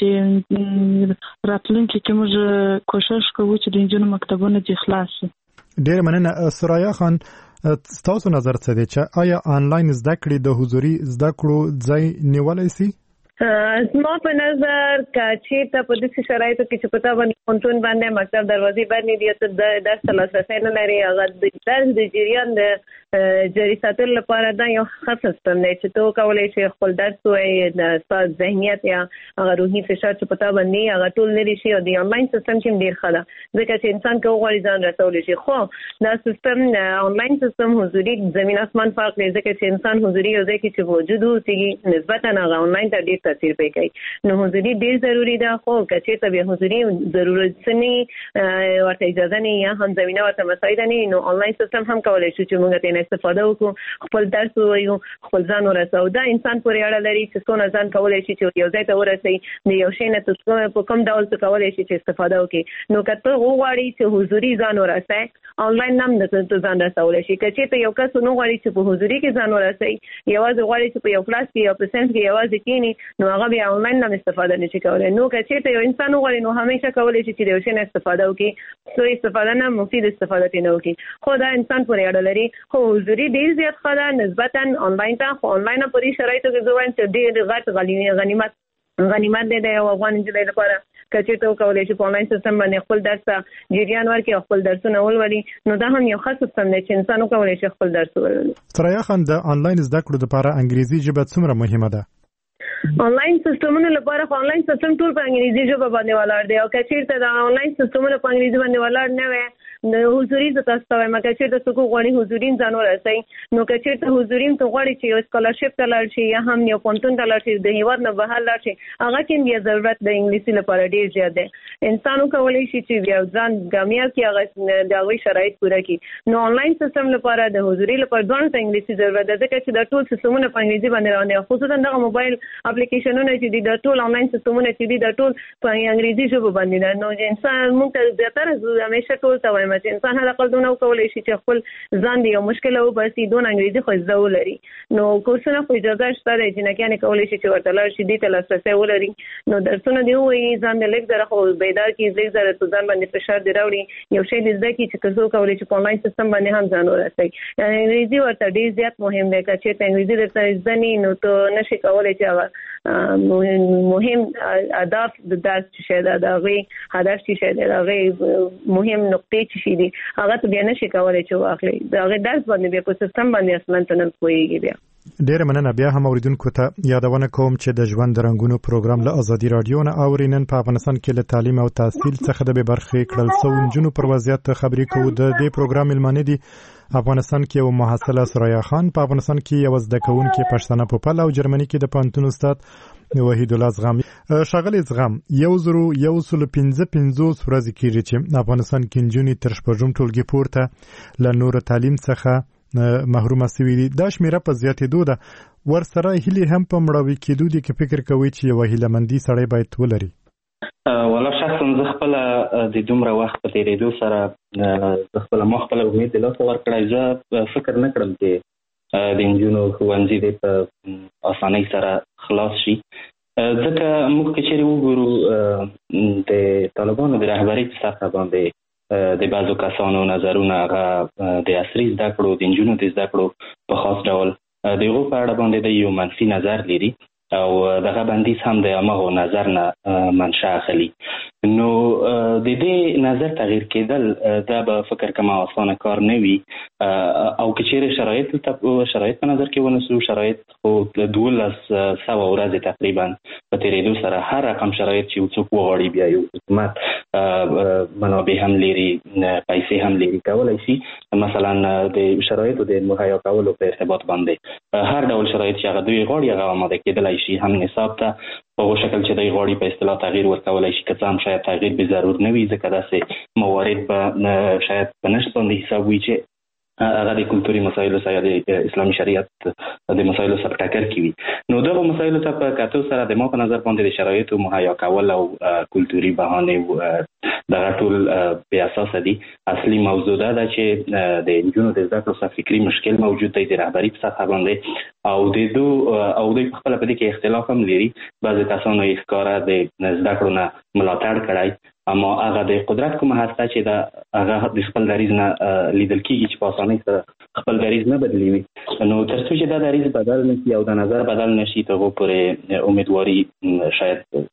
چې راتلونکي کې موږ کوشش کوو چې د انجونو مکتبونو دي خلاص ډیر مننه سرایا خان ستاسو نظر څه دی چې آیا آنلاین زده کړې د حضوري زده کړو ځای نیولای شي زما په نظر چې ته په دې شرایطو کې چې پتا باندې کنټرول باندې مکتب دروازې باندې دی ته د درس لاسرسي نه لري هغه د درس د جریان د جری ساتل لپاره دا یو ښه سیستم دی چې ته کولای شي خپل درس وایي د ستاسو ذهنیت یا هغه روحي فشار چې پتا باندې هغه ټول لري شي او د آنلاین سیستم چې ډیر ښه ده ځکه چې انسان کوم غوړي ځان رسول شي خو دا سیستم آنلاین سیستم حضوري زمين اسمان فرق دی ځکه چې انسان حضوري او ځکه چې موجود اوسېږي نسبتا هغه آنلاین ته ډیر تاثیر کوي نو حضوري ډیر ضروری ده خو کچې ته به حضوري ضرورت سني ورته اجازه نه یا هم زمينه ورته مساعده نه نو آنلاین سیستم هم کولای شي چې موږ ته استفاده وکړو خپل درس وایو خپل ځان ورسو دا انسان پورې اړه لري چې څونه ځان کولای شي چې یو ځای ته ورسي د یو شی نه تاسو په کوم ډول څه کولای شي چې استفاده وکړي نو کته غواړي چې حضوري ځان ورسي آنلاین نام د ته ځان رسول شي کچې ته یو کس نو غواړي چې په حضوري کې ځان ورسي یوازې غواړي چې په یو کلاس کې یو پرسنټ کې یوازې کینی نو هغه بیا آنلاین نام استفاده نشي کولای نو کچې ته یو انسان غواړي نو همیشه کولای شي چې د یو شی نه استفاده وکړي سو استفاده نه مفید استفاده نه وکړي خو دا انسان پورې اړه لري خو حضوري ډیر زیات خاله نسبتا آنلاین ته خو آنلاین په دې شرایطو کې زوین چې ډیر غټ غنیمت غنیمت دی د افغان جنۍ لپاره کچې ته کولای شي په آنلاین سیستم باندې خپل درس جریان ورکړي خپل درسونه ولولي نو دا هم یو ښه سیستم دی چې انسان کولای شي خپل درس ولولي سرایا خان د آنلاین زده کړو لپاره انګریزي ژبه څومره مهمه ده آنلاین سیستمونو لپاره آنلاین سیستم ټول په انګریزي ژبه باندې ولاړ دی او کچې ته د آنلاین سیستمونو په انګریزي باندې ولاړ نه وي د حضوري ز تاسو ته مکه چې د سکو غوړي حضوري ځانو راځي نو کچې ته حضوري ته غوړي چې یو سکالرشپ ته لاړ شي یا هم یو پونتون ته لاړ شي د هیواد نه بهر لاړ شي هغه کې بیا ضرورت د انګلیسي لپاره ډیر زیات دی انسانو کولای شي چې بیا ځان ګامیاب کې هغه د هغه شرایط پوره کړي نو آنلاین سیستم لپاره د حضوري لپاره ځان ته انګلیسي ضرورت ده ځکه چې د ټول سیستمونو په انګلیسي باندې روان دي خصوصا د موبایل اپلیکیشنونو چې د ټول آنلاین سیستمونو چې د ټول په انګلیسي ژبه باندې ده نو انسان موږ ته زیاتره همیشه ټول ته وایم چې انسان هغه دونه کولای شي چې خپل ځان دی یو مشکل او بس دون انګریزي خو زده ولري نو کورسونه خو اجازه شته چې نه کېنه کولای شي چې ورته لاړ شي د تلاسه ولري نو درسونه دی وایي ځان د لیک زره خو بیدار کی لیک زره ځان باندې فشار دی راوړي یو شی د زده کی چې تاسو کولای شي په آنلاین سیستم باندې هم ځان ورسوي یعنی انګریزي ورته ډیر زیات مهم دی چې ته انګریزي درته ځنی نو ته نشي کولای چې هغه مهم اهداف د درس شي دا غي هدف شي دا غي مهم نقطې شي دي هغه ته بیا نشي کولای چې واخلي دا غي درس باندې بیا په سیستم باندې اصلا ته نه کویږي بیا ډیر مننه بیا هم اوریدونکو ته یادونه کوم چې د ژوند رنگونو پروګرام له ازادي رادیو نه اورینن په افغانستان کې له تعلیم او تحصیل څخه د برخې کړل سو جنو پر وضعیت خبرې کوو د دې پروګرام ملمنه دي افغانستان کې یو محصله سرایا خان په افغانستان کې یو زده کوونکې پښتنه په پل او جرمني کې د پانتون استاد وحید الله زغم شغل زغم یو زرو یو سل پنځه پنځوس ورځې کېږي چې افغانستان کې نجونې تر شپږم ټولګي پورته له نور تعلیم څخه محرومه شوي دي دا شمیره په زیاتېدو ده ورسره هیلې هم په مړاوي کېدو دي چې فکر کوي چې یوه هیلهمندي سړی باید ولري ولا شخصا زه خپل د دومره وخت په تیریدو سره زه خپل ما خپل امید د لاسه ورکړی زه فکر نه کړم چې د نجونو ښوونځي دی په اسانۍ سره خلاص شي ځکه موږ که چېرې وګورو د طالبانو د رهبرۍ په سطحه باندې د بعضو کسانو نظرونه هغه د عصري زده کړو د نجونو د زده کړو په خاص ډول دغه په اړه باندې د یو منفي نظر لري او دغه بندیز هم د هغه نظر نه منشأ اخلي. نو د دې نظر تغییر کېدل دا به فکر کوم اسانه کار نه وي او که چیرې شرایط ته شرایط په نظر کې ونیسو، شرایط خو دولس سوه ورځې تقریبا په تېرېدو سره هر رقم شرایط چې څوک وغواړي بیا یو حکومت منابع هم لري، پیسې هم لري، کولی شي مثلا د شرایطو د مهیا کولو په ارتباط باندې هر ډول شرایط چې هغه دوی غواړي هغه آماده کېدلی شي، هم نصاب ته په هغه شکل چې دوی غواړي په اصطلاح تغییر ورکولی شي، که څه هم شاید تغییر به ضرور نه وي ځکه داسې موارد به شاید په نشت باندې حساب وي چې هغه د کلتوري مسایلو سره د اسلامي شریعت د مسایلو سره ټکر کوي. نو دغه مسایلو ته په کتو سره د ما په نظر باندې د شرایطو مهیا کول او کلتوري بهانې دغه ټول بې اساسه دي. اصلي موضوع دا ده چې د نجونو د زده کړو سره فکري مشکل موجود دی د رهبري په سطحه باندې او د دو او دوی په خپله په دې کې اختلاف هم لري. بعضې کسانو یې ښکاره د زده کړو نه ملاتړ کړی، اما هغه د قدرت کومه هسته چې د هغه د خپل دریځ نه لیدل کېږي چې په اسانۍ سره خپل دریځ نه بدلوي. نو تر څو چې دا دریځ بدل نشي او د نظر بدل نشي تر هغو پورې امیدواري شاید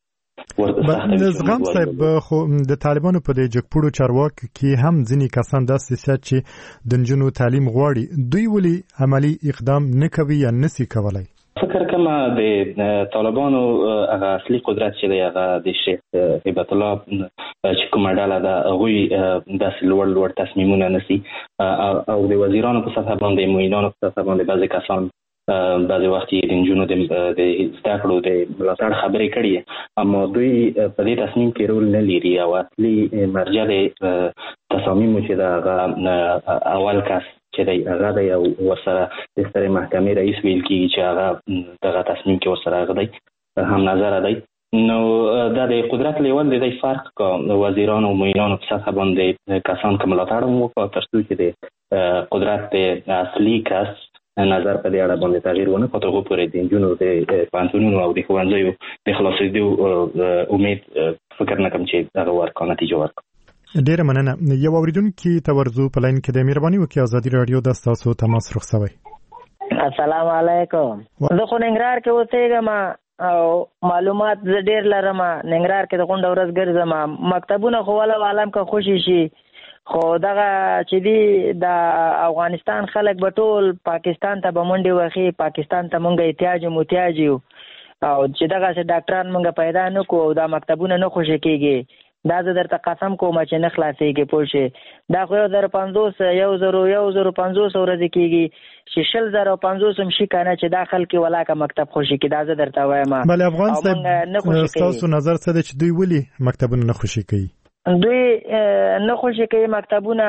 زغم صاحب خو د طالبانو په د جګپوړو چارواکو کې هم ځینې کسان داسې سیات چې د نجونو تعلیم غواړي، دوی ولې عملی اقدام نه کوي یا نسی کولی؟ فکر کوم د طالبانو هغه اصلي قدرت چې دی هغه د شیخ هیبت الله چې کومه ډله ده هغوی داسې لوړ لوړ تصمیمونه نیسي او د وزیرانو په سطحه باندې معینانو په سطحه باندې بعضې کسان بعضې وخت یې د نجونو د زده کړو د ملاتړ خبرې کړي، اما دوی په دې تصمیم کې رول نه لري او اصلي مرجع د تصامیمو چې د هغه اول کس چې دی هغه دی او ورسره د سترې محکمې رئیس ویل کېږي چې هغه دغه تصمیم کې ورسره هغه دی هم نظره دی. نو دا د قدرت لیول دی فرق کا وزیران او معینانو په سطحه باندې کسان که ملاتړ هم وکړه تر څو چې د قدرت د اصلي کس نظر په دې اړه باندې تغییر ونه کړ، تر هغو پورې د نجونو د پوهنتونونو او د ښوونځیو د خلاصېدو امید فکر نه کوم چې هغه ورکړه نتیجه ورکړه. ډیره مننه. یو اوریدونکي ته ورځو په لاین کې د مهرباني وکړئ ازادي راډیو د ستاسو تماس رخصوي. السلام علیکم. زه خو ننګرهار کې اوسېږم او معلومات زه ډېر لرم. ننګرهار کې د غونډه ورځ ګرځم، مکتبونه خو والا عالم که خوشي شي، خو دغه چې دی د افغانستان خلک به ټول پاکستان ته به منډې وهي، پاکستان ته مونږ احتیاج یو محتیاج یو او چې دغسې ډاکټران مونږ پیدا نه کړو او دا مکتبونه نه خوشي کېږي، دا زه درته قسم کوم چې نه خلاصېږي. پوه شې دا خو یو زر پنځوس یو زرو یو زرو پنځوس ورځې کېږي چې شل زره پنځوس هم شي که نه چې دا خلک ولاکه مکتب خوشي کړي، دا زه درته وایم. بله افغان صاحب ستاسو نظر څه دی چې دوی ولې مکتبونه نه خوشي کوي؟ دوی نه خوشي کوي مکتبونه،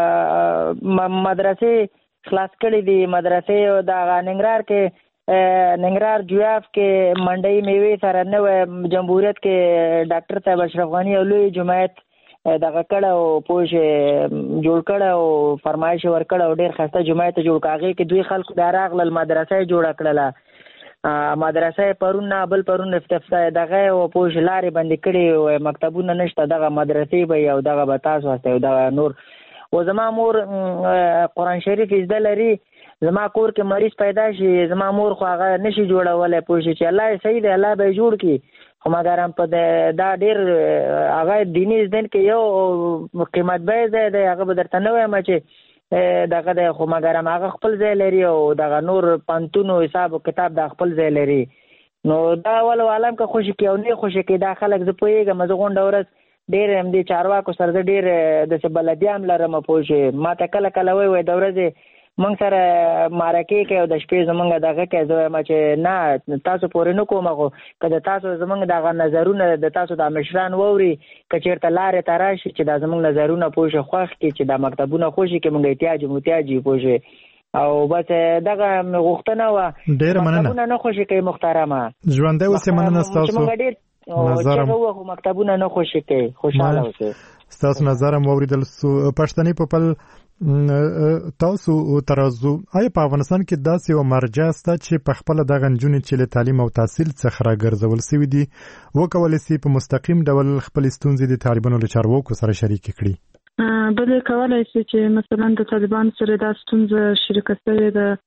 مدرسې خلاص کړي دي. مدرسې د ننګرهار کې ننګرهار جویاف کې منډۍ میوې سره نوی جمهوریت کې ډاکټر صاحب اشرف غني او لوی جماعت دغه کړه او پوه شې جوړ کړه او فرمایش ورکړه او ډېر ښایسته جماعت جوړ کړه. هغې کې دوی خلکو بیا راغلل، مدرسه یې جوړه کړله، مدرسه یې پرون نه بل پرون افتتاح دغه او پوه شې لارې بندې کړې، مکتبونه نشته، دغه مدرسې به او دغه به تاسو هسته او دغه نور. و زما مور قرآن شریف زده لري، زما کور کې مریض پیدا شي، زما مور خو هغه نشي جوړولی، پوه شي چې الله یې صحیح دی، الله به یې جوړ کړي، خو مګر هم په دا ډېر هغه دیني زدن کې یو قیمت بیه ځای دی، هغه به درته نه وایم چې دغه دی، خو مګر هم هغه خپل ځای لري او دغه نور پوهنتون او حساب و کتاب دا خپل ځای لري. نو دا ول عالم که خوشي کړي او نه خوشي کړي دا خلک زه پوهېږم. زه غونډه ورځ ډېر همدې چارواکو سره زه ډېر داسې بلدیه هم لرم، پوه شې ما ته کله کله وایي وایي د ورځې موږ سره مارکې کوي او د شپې زمونږ دغه کوي. زه وایم چې نه تاسو پورې نه کوم، خو که د تاسو زمونږ دغه نظرونه د تاسو د مشران واوري، که چېرته لارې ته راشي چې دا زمونږ نظرونه پوه شي خوښ کړي چې دا مکتبونه خوشي کړي، موږ احتیاج محتیاج یو، پوه شي. او بس دغه غوښتنه وه ډېره مننه. مکتبونه نه خوشي کوي محترمه، ژوندی اوسې. مننه ستاسو چې موږ ډېر چغه وه خو مکتبونه نه خوشي کوي. خوشحاله اوسئ. ستاسو نظر هم واورېدل سو. پښتني په پل تاسو ترازو آیا په افغانستان کې داسې یو مرجع شته چې په خپله دغه نجونې چې له تعلیم او تحصیل څخه راګرځول سوي دي وکولی سي په مستقیم ډول خپلې ستونزې د طالبانو له چارواکو سره شریکې کړي؟ بلې کولی سي چې مثلا د طالبانو سره دا ستونزه شریکه شوې ده،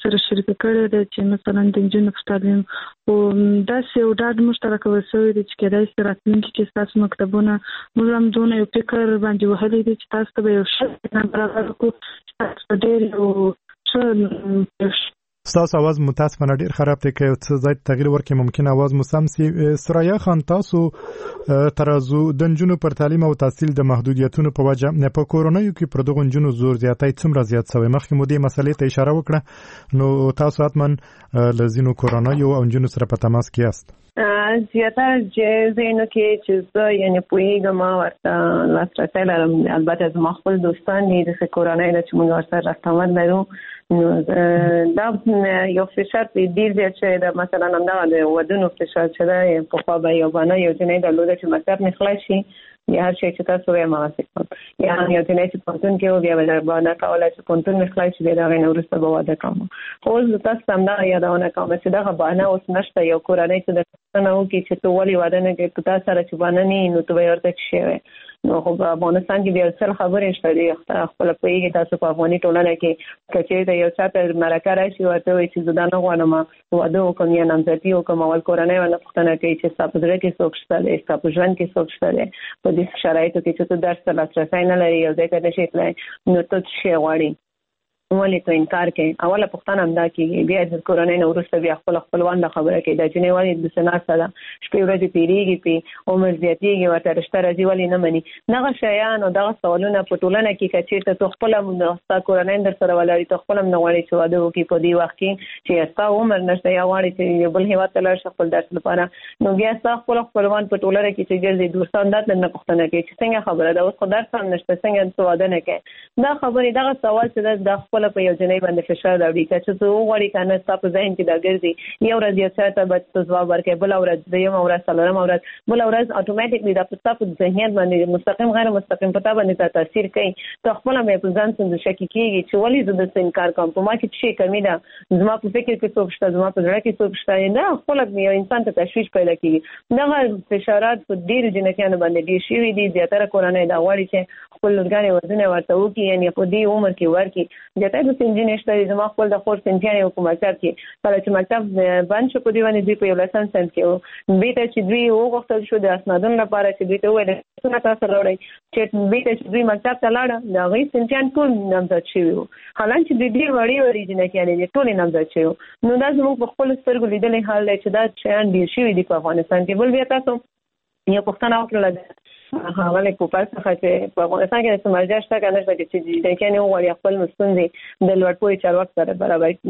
سره شریک کړی دی چې مثلا د انجونو په تعلیم او داسې یو ډاډ مشترک ورسوي دی چې کېدای شي راتلونکي کې ستاسو مکتبونه موږ هم دونه یو فکر باندې وهلی دی چې تاسو ته به یو ښه برابر کړو تاسو ډېر یو ښه ستاسو आवाज متاسفانه ډیر خراب دی که څه ځای تغییر ورکړي ممکن आवाज مو سم سي. سرایا خان تاسو ترازو د نجونو پر تعلیم او تحصیل د محدودیتونو په وجه په کورونایو کې پر دغه نجونو زور زیاتی څومره زیات شوی؟ مخکې مو دې مسلې ته اشاره وکړه نو تاسو حتمن لزینو کورونایو او نجونو سره په تماس کې یاست. زیاتره چې زینو کې چې زه یعنی پوهیږم ورته لاسرسی لرم، البته زما خپل دوستان دي د کورنۍ چې موږ ورسره رابطه لرو نو دا یو فشار په ډیر زیات شوی ده. مثلا همدغه د ودونو فشار چې ده پخوا به یو بانه یو جنۍ درلوده چې مکتب نه خلاص شي یا هر شي چې تاسو یې مغاسې کوم یا یو جنۍ چې پونتون کې و بیا به بانه کوله چې پونتون نه خلاص شي دغه نه وروسته به واده کوم. خو اوس تاسو همدغه یادونه کوم چې دغه بانه اوس نشته. یو کورنۍ چې د نه وکړي چې ته ولې واده نه کوې په تا سره چې بانه نه نو ته به ورته څه شوی نو خو په افغانستان کې بیا څل خبرې شته دي خپل پوهیږي تاسو په افغاني ټولنه کې کچې ته یو چاته مرکه راشي ورته وایي چې زه دا نه غواړم واده وکړم یا نامزدي وکړم اول کورنۍ ونه پوښتنه کوي چې ستا په زړه کې څوک شته دی، ستا په ژوند کې څوک شته دی، په دې شرایطو کې چې ته درس ته لاسرسی نه لري یو ځای ته نشې تللی نو ته څه شی غواړې ولې ته انکار کوي. اوله پوښتنه همدا کېږي. بیا د کورنۍ نه وروسته بیا خپل خپلوان د خبره کوي دا جنۍ ولې داسې ناسته ده شپې ورځې تېرېږي پې عمر زیاتېږي ورته رشته راځي ولې نه مني. دغه شیان او دغه سوالونه په ټولنه کې که چېرته ته خپله هم ستا کورنۍ در سره ولاړي ته خپله هم نه غواړې چې واده وکړي په دې وخت کې چې ستا عمر نشته یا غواړې چې یو بل هېواد ته لاړ شي خپل درس لپاره نو بیا ستا خپل خپلوان په ټولنه کې چې ګرځي دوستان دا درنه پوښتنه کوي چې څنګه خبره ده اوس خو درس هم نشته څنګه ته واده نه کوې. دا خبرې دغه سوال چې ده دا خپله په یو جنۍ د فشار راوړي که چې ته وغواړې که نه ستا په ذهن کې دا ګرځي یو ورځ یو چا ته به ته ځواب ورکوې بله ورځ درېیمه ورځ څلورمه ورځ بله ورځ اټومیټیکلي دا په ستا په ذهنیت باندې مستقیم غیر مستقیم په تا باندې تا تاثیر کوي. ته خپله مې په ځان څنګه شکي کېږي چې ولې زه داسې انکار کوم په ما کې څه شی کمي ده زما په فکر کې څوک شته زما په زړه کې څوک شته نه خپله یو انسان ته تشویش پیدا کېږي. دغه فشارات په ډېرو جنکیانو باندې ډېر شوي دي. زیاتره کورنۍ دا غواړي چې خپل لورګانې ودونه ورته وکړي یعنې په دې عمر کې ورکړي. زیاتره داسې نجونې شته زما خپل د خور سنجیانې وو په مکتب کې کله چې مکتب بند شو په دې باندې دوی په یولسم صنف کې وو دوی ته چې دوی وغوښتل شو د اسنادونو لپاره چې دوی ته وویل څونه تاسو راوړئ چې دوی ته چې دوی مکتب ته لاړه د هغوی سنجیان ټول نامزد شوي وو حالانکه چې دوی ډېر وړې وړې جنکیانې دي ټولې نامزد شوي وو. نو دا زموږ په خپلو سترګو لیدلی حال دی چې دا شیان ډېر شوي دي په افغانستان کې. بل بیا تاسو یو پوښتنه وکړله هغه له کوپر څخه چې په افغانستان کې د مرجع شته که نه شته چې جنکیانې وغواړي خپل ستونزې د لوړپوړي چارواکو سره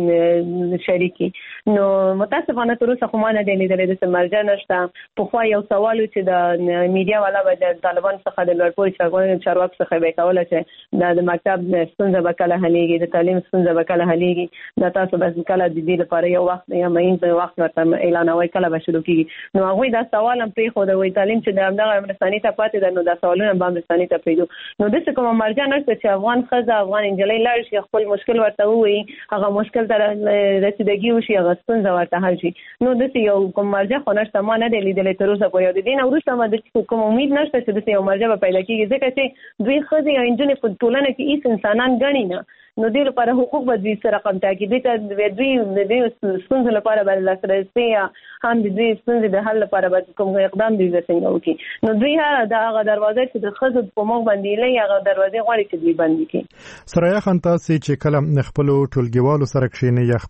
برابر شریک کړي. نو متاسفانه تر اوسه خو ما نه دی لیدلی داسې مرجع نشته. پخوا یو سوال و چې د میډیا والا به د طالبانو څخه د لوړپوړي چارواکو څخه به یې کوله چې دا د مکتب ستونزه به کله حلېږي د تعلیم ستونزه به کله حلېږي دا تاسو به کله د دې لپاره یو وخت یا معین وخت ورته اعلانوئ کله به شروع کېږي. نو هغوی دا سوال هم پرېښوده وایي تعلیم چې د همدغه امرستاني ته ده نو دا سوالونه به امرستاني ته پرېږدو. نو داسې کومه مرجع نشته چې افغان ښځه افغان نجلۍ لاړ شي خپل مشکل ورته ووایي هغه مشکل ته رسیدګي وشي هغه ستونزه ورته حل شي. نو داسې یو کوم مرجع خو نشته ما نه دی لیدلی تر اوسه پورې او د دې نه وروسته ما داسې کوم امید نشته چې داسې یو مرجع به پیدا کېږي ځکه چې دوی ښځې او نجونې په ټولنه کې هېڅ انسانان ګڼي نه نو دوی لپاره حقوق به دوی سره رقم ټاکي دوی ته دوی د دوی ستونزو لپاره به لاسرسی یا هم د دوی ستونزې د حل لپاره به کوم اقدام دوی به څنګه وکړي. نو دوی هغه دروازه چې د ښځو په مخ باندې ایله هغه دروازې غواړي چې دوی بندې کړي. سرایا خان تاسې چې کله خپلو ټولګیوالو سره کښېنئ یا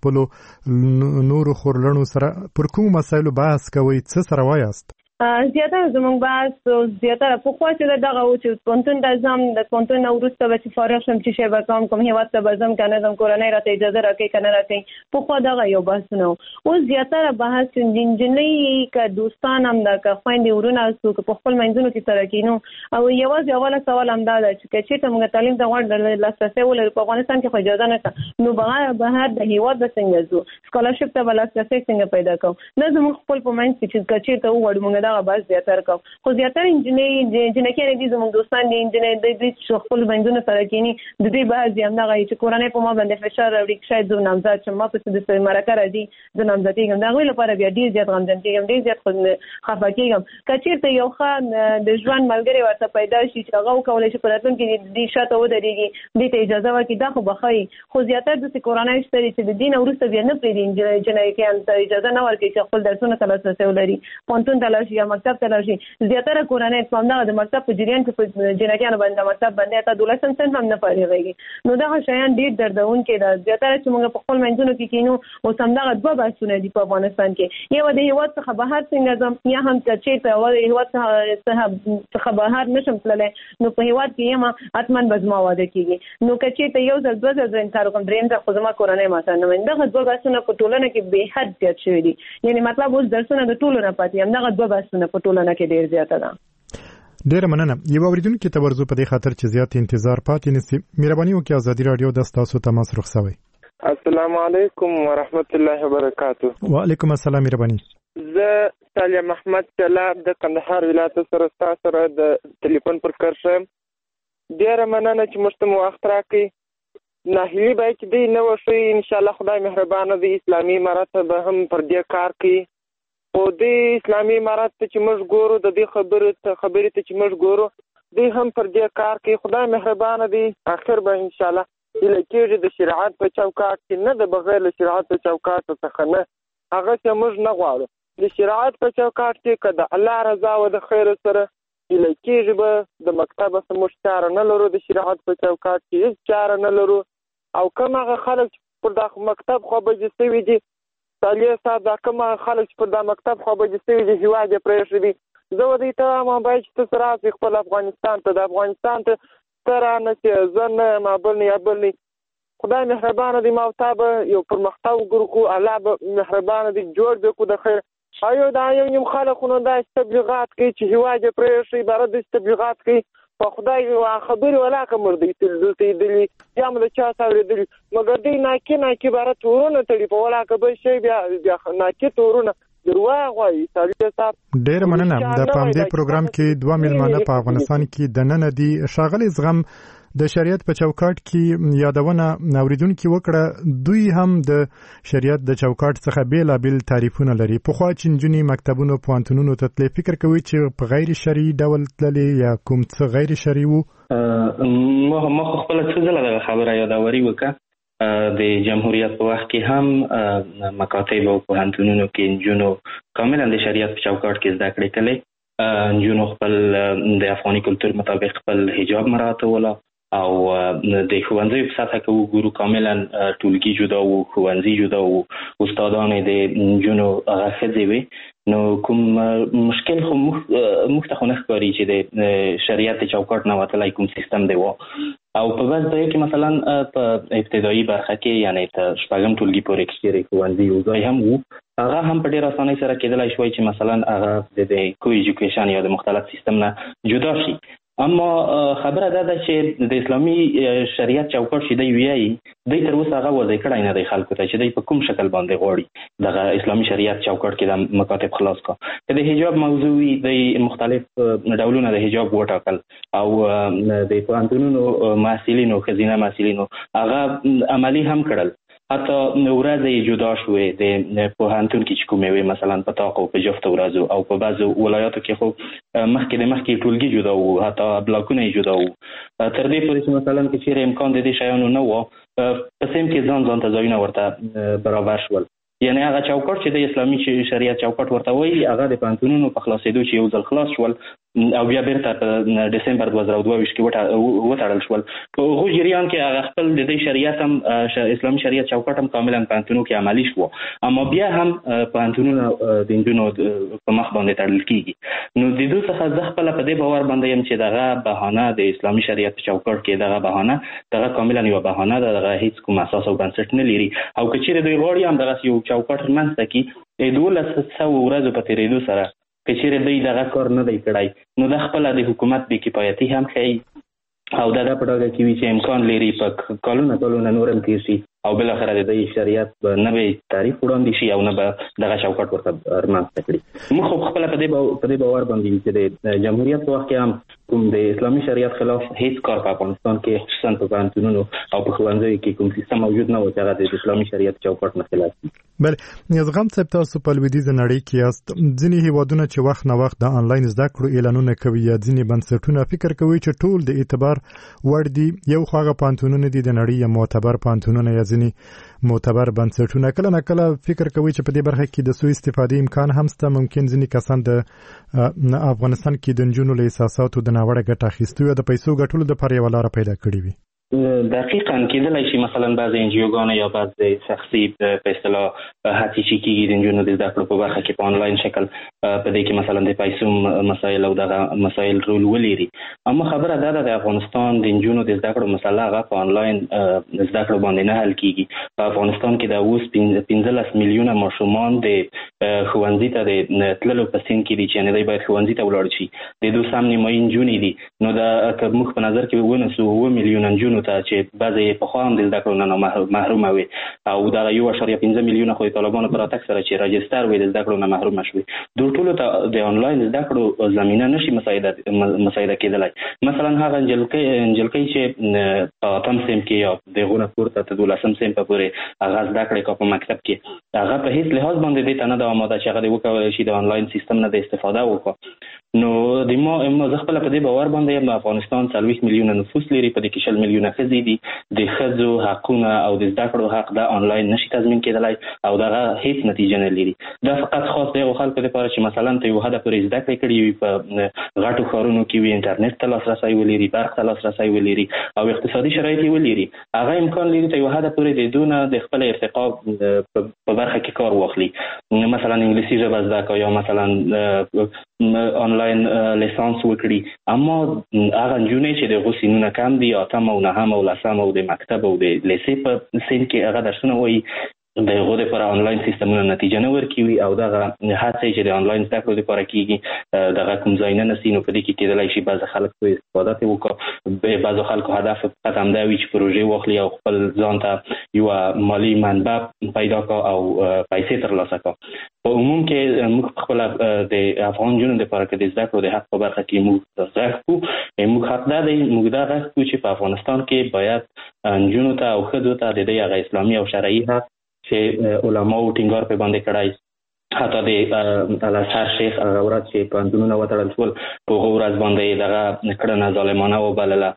خپلو نورو خورلڼو سره پر کومو مسایلو بحث کوئ څه سره وایاست؟ زیاتره زموږ بحث زیاتره پخوا چې دغه و چې پوهنتون ته ځم د پوهنتون نه وروسته به چې فارغ شم چې شی به کوم کوم هېواد ته به ځم که نه ځم کورنۍ راته اجازه راکوي که نه راکوي پخوا دغه یو بحثونه و. اوس زیاتره بحث د نجلۍ که دوستان هم ده که خویندې ورونه څوک په خپل منځونو کې سره کینو او یوازې اوله سوال همدا ده چې که چېرته موږ تعلیم ته غواړو لاسرسی ولرو په افغانستان کې خو اجازه نشته نو بهر د هېواد به څنګه ځو سکالرشپ ته به لاسرسی څنګه پیدا کوو. نه زموږ خپل په منځ کې چې که چېرته وغواړو موږ همدغه بس زیاتره کوم خو زیاتره انجینري جنکیان دي زموږ دوستان دي انجینري د دې خپل بندونه سره کینی د دې بعض همدغه چې کورنۍ په ما باندې فشار راوړي شاید زه نامزد شم ما په دې مرکه راځي د نامزدۍ کوم دا غوښله لپاره بیا ډیر زیات غمجن کېږم ډیر زیات خفه کېږم که چېرته یو ښه د ژوند ملګری ورته پیدا شي چې هغه وکولی شي په راتلونکي کې دې شاته ودرېږي دې ته اجازه ورکړي دا خو به ښه وي خو زیاتره داسې کورنۍ شته دي چې د دې نه وروسته بیا نه پرېږدي جنکیانو ته اجازه نه ورکوي چې خپل درسونو ته لاسرسی ولري پوهنتون ته لاړ شي یا مکتب ته لاړ شي زیاتره کورنۍ په همدغه د مکتب په جریان کې په جنکیانو باندې د مکتب باندې حتی دولسم صنف هم نه فارغېږي نو دغه شیان ډېر دردونکي ده زیاتره چې موږ په خپل منځونو کې کینو اوس همدغه دوه بحثونه دي په افغانستان کې یو د هېواد څخه بهر څنګه ځم یا هم که چېرته هېواد څخه بهر نشم تللی نو په هېواد کې یم حتما به زما واده کېږي نو که چېرته یو ځل دوه ځل زه انکار وکړم درېیم ځل خو زما کورنۍ ماته نه مني دغه دوه بحثونه په ټولنه کې بې حد زیات شوي دي یعنې مطلب اوس درسونه د ټولو نه پاتې همدغه دوه بحثونه په ټولنه کې ډېر زیاته ده ډیره مننه یو اوریدونکي ته ورزو په دې خاطر چې زیات انتظار پاتې نسی مهرباني وکړئ ازادي رادیو د تاسو تماس رخصوي السلام علیکم ورحمت الله وبرکاته وعلیکم السلام مهرباني زه سالم احمد چلاب د کندهار ولایت سره تاسو سره د ټلیفون پر کار شم ډیره مننه چې موږ ته وخت راکړئ ناهیلي باید چې دی نه وشي ان شاء الله خدای مهربانه دی اسلامي امارات به هم پر دې کار کوي او د اسلامي امارات ته چې موږ ګورو د دې خبرې ته خبرې ته چې موږ ګورو دوی هم پر دې کار کوي خدای مهربانه دی اخر به ان شاء الله هیله کېږي د شریعت په چوکاټ کې نه د بغیر له شریعت په چوکاټ څخه نه هغه چې موږ نه غواړو د شریعت په چوکاټ کې که د الله رضا او د خیر سره هیله کېږي به د مکتب څخه موږ چاره نه لرو د شریعت په چوکاټ کې هېڅ چاره نه لرو او کوم هغه خلک چې پر دا مکتب خوابجي شوي دي صالح صاحب دا کوم خلک چې پر دا مکتب خوابجي شوي دي هېواد یې پرېښی دي زه ودې ته وایم باید چې ته راسې خپل افغانستان ته د افغانستان ته ته رانه چې زه نه یم بل نه یا بل نه خدای مهربانه دی ما او تا به یو پرمختګ وکړو الله به مهربانه دی جوړ به کړو د خیر ایو دا یو نیم خلکونه دا تبلیغات کوي چې هېواد یې پرېښی عبارت د تبلیغات کوي په خدای خبرې ولاکه موږ دی دلته یېدلي یا مو د چا څه اورېدلي مګر دوی ناکې ناکې عبارت تورونه تړي په ولاکه بل شی بیا بیا ناکې تورونه درواغ وایي صالح صاحب ډېره مننه د په همدې پروګرام کې دوه میلمانه په افغانستان کې دننه دي ښاغلی زغم د شریعت په چوکاټ کې یادونه اوریدونکي وکړه دوی هم د شریعت د چوکاټ څخه بیلابیل تعریفونه لري پخوا چې نجونې مکتبونو پوهنتونونو ته تللی فکر کوي چې په غیر شرعي ډول تللی یا کوم څه غیر شرعي وو ما خو خپله څه ځله دغه خبره یادوري وکړه د جمهوریت په وخت کې هم مکاتب او پوهنتونونو کې نجونو کاملا د شریعت په چوکاټ کې زده کړې کړې نجونو خپل د افغاني کلتور مطابق خپل حجاب مراعاتوله او د ښوونځیو په سطحه کې وګورو کاملا ټولګي جدا وو ښوونځي جدا وو استادانې د نجونو هغه ښځې وې نو کوم مشکل خو موږ ته خو نه ښکاري چې د شریعت د چوکاټ نه وتلی کوم سیستم دی و او په بعض ځایو کې مثلا په ابتدایي برخه کې یعنې تر شپږم ټولګي پورې کې ښوونځي یو ځای هم وو هغه هم په ډېره اسانۍ سره کېدلی شوی چې مثلا هغه د کو ایجوکیشن یا د مختلف سیستم نه جدا شي اما خبره دا ده چې د اسلامي شریعت چوکاټ چې دی ویایي دی تر اوسه هغه وضع کړی نه دی خلکو ته چې دی په کوم شکل باندې غواړي دغه اسلامي شریعت چوکاټ کې د مکاتب خلاص کا که د حجاب موضوع وي دی مختلف ډولونه د حجاب وټاکل او د پوهنتونونو محصلینو ښځینه محصلینو هغه عملي هم کړل حتی ورځې یې جدا شوې د پوهنتون کې چې کومې وې مثلا په طاق او په جفته ورځو او په بعضو ولایاتو کې خو مخکې د مخکې ټولګي جدا وو حتی بلاکونه یې جدا وو تر دې پورې چې مثلا که چېرې امکان د دې شیانو نه وو په سیم کې ځان ځان ته ځایونه ورته برابر شول یعنی هغه چوکاټ چې د اسلامي شریعت چوکاټ ورته وایي هغه د پوهنتونونو په خلاصېدو چې یو ځل خلاص شول او بیا بیرته په ډسمبر دوه زره دوه ویشت کې وتړل شول په هغو جریان کې هغه خپل د دې شریعت هم اسلامي شریعت چوکاټ هم کاملا پوهنتونو کې عملي شو اما بیا هم پوهنتونونه د نجونو په مخ باندې تړل کېږي نو د دوی څخه زه خپله په دې باور باندې یم چې دغه بهانه د اسلامي شریعت چوکاټ کې دغه بهانه دغه کاملا یوه بهانه ده دغه هېڅ کوم اساس او بنسټ نه لري او که چېرې دوی غواړي هم دغسې یو چوکاټ رامنځته کړي د دولس سوو ورځو په تېرېدو سره که چېرې دوی دغه کار نه دی کړی نو دا خپله د حکومت بې کفایتي هم ښیي او دا د پټاګه کې وی چې امکان لري په کالونه کالونه نورم تیر شي او بل اخر د شریعت نه به تعریف وړاندې شي او نه به دغه شوکت ورته رامنځته کړي. موږ خو خپل په دې په دې باور باندې چې د جمهوریت په وخت کې هم کوم د اسلامي شریعت خلاف هیڅ کار په افغانستان کې خصوصا په پوهنتونونو او په ښوونځیو کې کوم سیستم موجود نه و چې هغه د اسلامي شریعت چوکاټ نه خلاف وي. بله یزغم صاحب تاسو په لویدیځ نړۍ کې یاست. ځینې هیوادونه چې وخت نه وخت د انلاین زده کړو اعلانونه کوي یا ځینې بنسټونه فکر کوي چې ټول د اعتبار وړ دي. یو خو هغه پوهنتونونه دي د نړۍ یا معتبر پوهنتونونه یا ځینې معتبر بنسټونه کله نه کله فکر کوي چې په دې برخه کې د سوء استفادې امکان هم شته. ممکن ځینې کسان د افغانستان کې د نجونو له احساساتو د ناوړه ګټه اخیستو یا د پیسو ګټلو لپاره یوه لاره پیدا کړې وي. دقیقاً کېدلی شي مثلا بعض انجیوګانې یا بعض شخصي په اصطلاح هڅې چې کېږي د نجونو د زده کړو په برخه کې په انلاین شکل په دې کې مثلا د پیسو مسایل او دغه مسایل رول ولري. اما خبره دا ده د افغانستان د نجونو د زده کړو مسله هغه په انلاین زده کړو باندې نه حل کېږي. په افغانستان کې د اوس پنځلس میلیونه ماشومان د ښوونځي ته د تللو په سن کې دي چې یعنې دوی باید ښوونځي ته ولاړ شي. د دوی سم نیمایي نجونې دي. نو دا که موږ په نظر کې ونیسو اووه میلیونه نجونو ته چې بعضې پخوا هم د زده کړو نه محرومه وي او دغه یو اعشاریه پنځه میلیونه خو د طالبانو په راتګ سره چې رجستر وي د زده کړو نه محرومه شوي. دوی ټولو ته د انلاین زده کړو زمینه نشي مساعده کېدلی. مثلا هغه نجلکۍ چې په اتم صنف کې یا د هغو نه پورته تر دولسم صنف پورې هغه زده کړې که په مکتب کې هغه په هېڅ لحاظ باندې دې ته نه ده آماده چې هغه دې وکولی شي د انلاین سیستم نه د استفاده وکړه. نو د ما زه خپله په دې باور باندې یم افغانستان څلوېښت میلیونه نفوس لري. په دې کې شل میلیونه ښځې دي. د ښځو حقونه او د زده کړو حق دا انلاین نشي تضمین کېدلی او دغه هیڅ نتیجه نه لري. دا فقط خاص د هغو خلکو دپاره چې مثلا ته یو حده پورې زده کړې کړي وي په غټو ښارونو کې وي انټرنیټ ته لاسرسی ولري برق ته لاسرسی ولري او اقتصادي شرایط یې ولري. هغه امکان لري ته یو حده پورې د دوی نه د خپل ارتقا په برخه کې کار واخلي. مثلا انګلیسي ژبه زده کړه یا مثلا آنلاین لیسانس وکړي. اما هغه نجونې چې د هغو سینونه کم دي اتم او نهم او لسم او د مکتب او د لیسې په سن کې هغه درسونه وایي د هغو دپاره آنلاین سیستمونه نتیجه نه ورکوي او دغه هڅې چې د آنلاین زده کړو دپاره کېږي دغه کوم ځای نه نسي. نو په دې کې کېدلی شي بعضې خلک په استفاده ترې وکړه. بعضو خلکو هدف فقط همدا وي چې پروژې واخلي او خپل ځان ته یوه مالي منبع پیدا کړه او پیسې ترلاسه کړه. په عموم کې موږ خپله د افغان نجونو دپاره که د زده کړو د حق په برخه کې موږ غږ کړو. موږ حق دا دی موږ دا غږ کړو چې په افغانستان کې باید نجونو ته او ښځو ته د دې هغه اسلامي او شرعي حق چې علماو ټینګار پې باندې کړی حتی د الازهر شیخ هغه ورځ چې پوهنتونونه وتړل شول په هغه ورځ باندې دغه کړنه ظالمانه وبلله.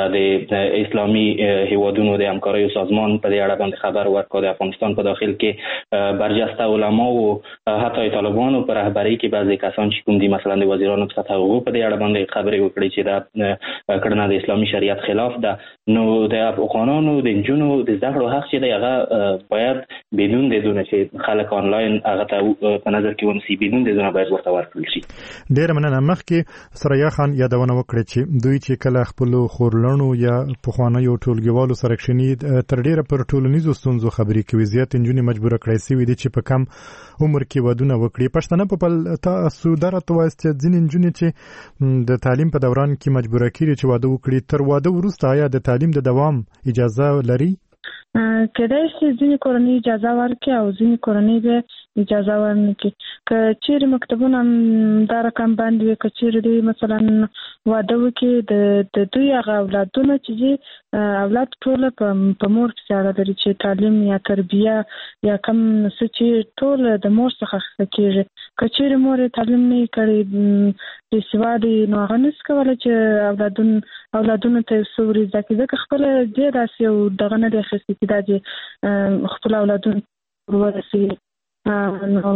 د اسلامي هیوادونو د همکاریو سازمان په دې اړه باندې خبر ورکړ. د افغانستان په داخل کې برجسته علماو حتی طالبانو په رهبرۍ کې بعضې کسان چې کوم دي مثلا د وزیرانو په سطحه هغو په دې اړه باندې خبرې وکړي چې دا کړنه د اسلامي شریعت خلاف ده. نو د افغانانو د نجونو د زده کړو حق چې دی هغه باید بدون د دونه چې خلک آنلاین هغه ته په نظر کې ونیسي بدون د دونه باید ورته ورکړل شي. ډېره مننه. مخکې سریا خان یادونه وکړه چې دوی چې کله خپلو خور لړنو یا پخوانیو ټولګیوالو سره کښېني تر ډېره پر ټولنیزو ستونزو خبرې کوي. زیات نجونې مجبوره کړی سوي دي چې په کم عمر کې ودونه وکړي. پښتانه په خپل تاسو دا راته وایاست چې ځینې نجونې چې د تعلیم په دوران کې مجبوره کېږي چې واده وکړي تر واده وروسته آیا د تعلیم د دوام اجازه لري؟ کېدای شي ځینې کورنۍ اجازه ورکړي او ځینې کورنۍ به اجازه ورنکړي. که چیرې مکتبونه دا رقم باندې وي که چیرې دوی مثلا واده وکړي د دوی هغه اولادونه چې دي اولاد ټوله په مور پسې اړه لري چې تعلیم یا تربیه یا کوم څه چې ټول د مور څخه اخیسته کېږي. که چیرې مور یې تعلیم نه یې کړی بېسواده نو هغه نشي کولی چې اولادونه اولادونو ته یو څه ور زده کړي ځکه خپله دې داسې یو دغه نه دی اخیستی چې دا چې خپل اولادونو ورسوي. نو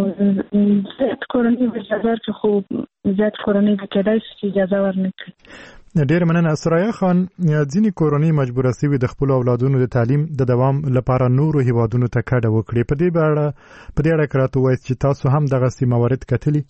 زیات کورنۍ به اجازه ورکړي خو زیات کورنۍ به کېدای شي چې اجازه ورنه کړي. ډېر مننه. سریا خان ځینې کورنۍ مجبوره سوي د خپلو اولادونو د تعلیم د دوام لپاره نورو هیوادونو ته کډه وکړي. په دې اړه په دې اړه که راته ووایاست چې تاسو هم دغسې موارد کتلي؟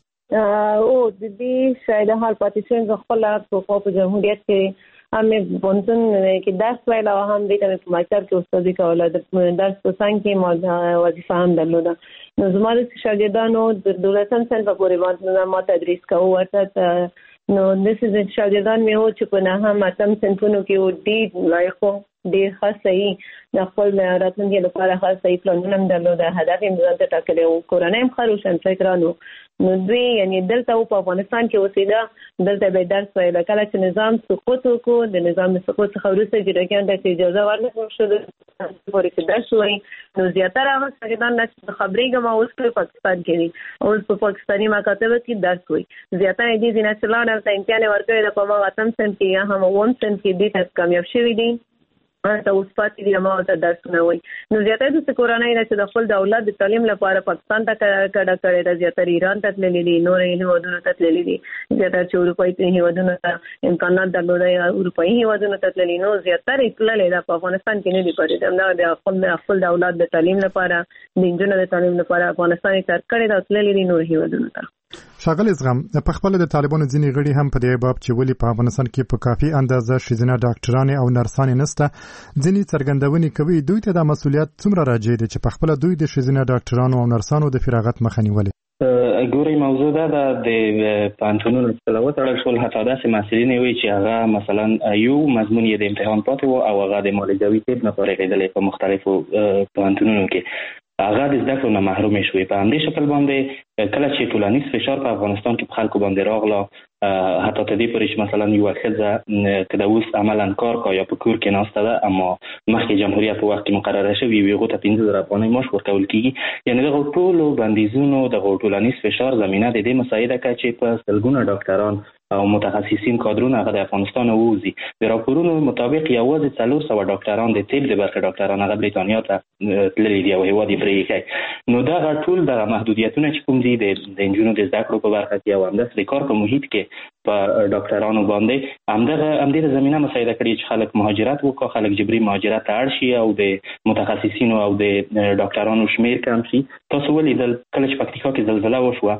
او د دې شاید حال پاتې شوم زه خپله په جمهوریت کې هم پوهنتون کې درس ویل او هم دې ته په مکتب کې استادي کوله. د درس په څنګ کې ما وظیفه هم درلوده. نو زما د شاګردانو د دولسم صنف پورې باندې ما تدریس کوو. ورته نو د څه شاګردان مې و چې په نه هم اتم صنفونو کې و ډېر لایق وو ډېر ښه صحیح د خپل راتلونکي لپاره ښه صحیح پلانونه هم درلوده هدف یې ځان ته ټاکلی و کورنۍ هم ښه روشنفکران وو نو دوی یعنې دلته و په افغانستان کې اوسېده دلته به یې درس ویله کله چې نظام سقوط وکړو د نظام د سقوط څخه وروسته جیرګیانو ته چې اجازه ورنکړل شوه پورې چې درس ووایي نو زیاتره هغه شاګردان نه چې خبرېږم اوس په پاکستان کې دي اوس په پاکستاني مکاتبو کې درس وایي زیاتره یې دې ځینې چې لاړل هلته امتحان یې ورکړی ده په هماغه اتم صنف کې یا هم اووم صنف کې دې ته کامیاب شوي دي ته اوس پاتې دي هماغه ته درسونه وایي نو زیاتره داسې کورنۍ ده چې د خپل د اولاد د تعلیم لپاره پاکستان ته کډه کړې ده زیاتره ایران ته تللي دي نور هېوادونو ته تللي دي زیاتره چې اروپایي هېوادونو ته امکانات درلوده یا اروپایي هېوادونو ته تللي نو زیاتره یې تللې ده په افغانستان کې نه دي پاتې همدغه د خپل خپل د اولاد د تعلیم لپاره د نجونو د تعلیم لپاره افغانستان یې ترک کړی ده او تللي دي نور هېوادونو ته ښاغلی زغم په خپله د طالبانو ځینې غړي هم په دې باب چې ولې په افغانستان کې په کافي اندازه ښځینه ډاکټرانې او نرسانې نشته ځینې څرګندونې کوي دوی ته دا مسؤلیت څومره راجع دی چې په خپله دوی د ښځینه ډاکټرانو او نرسانو د فراغت مخه نیولې ګورئ موضوع دا ده د پوهنتونونو څخه وتړل شول حتی داسې محصلین وي چې هغه مثلا یو مضمون یې د امتحان پاتې و او هغه د معالجوي طب نه فارغېدلی په مختلفو پوهنتونونو کې هغه د زده کړو نه محرومې شوې په همدې شکل باندې کله چې ټولنیز فشار په افغانستان کې په خلکو باندې راغله حتی تر دې پورې چې مثلا یوه ښځه که د اوس عملا کار کا یا په کور کې ناسته ده اما مخکې جمهوریت په وخت کې مقرره شوې وي هغو ته پنځه زره افغانۍ معاش ورکول کېږي یعنې دغو ټولو بندیزونو دغو ټولنیز فشار زمینه د دې مساعده کړه چې په سلګونه ډاکټران او متخصصین کادرونه هغه د افغانستان ووځي د راپورونو مطابق یوازې څلور سوه ډاکټران د طب د برخې ډاکټران هغه بریتانیا ته تللي دي او هېواد یې پرې ایښی نو دغه ټول دغه محدودیتونه چې کوم دي د نجونو د زده کړو په برخه کې او همداسې د کار په محیط کې په ډاکټرانو باندې همدغه همدې د زمینه مساعده کړې چې خلک مهاجرت وکړي خلک جبري مهاجرت ته اړ شي او د متخصصینو او د ډاکټرانو شمیر کم شي تاسو ولیدل کله چې پکتیکا کې زلزله وشوه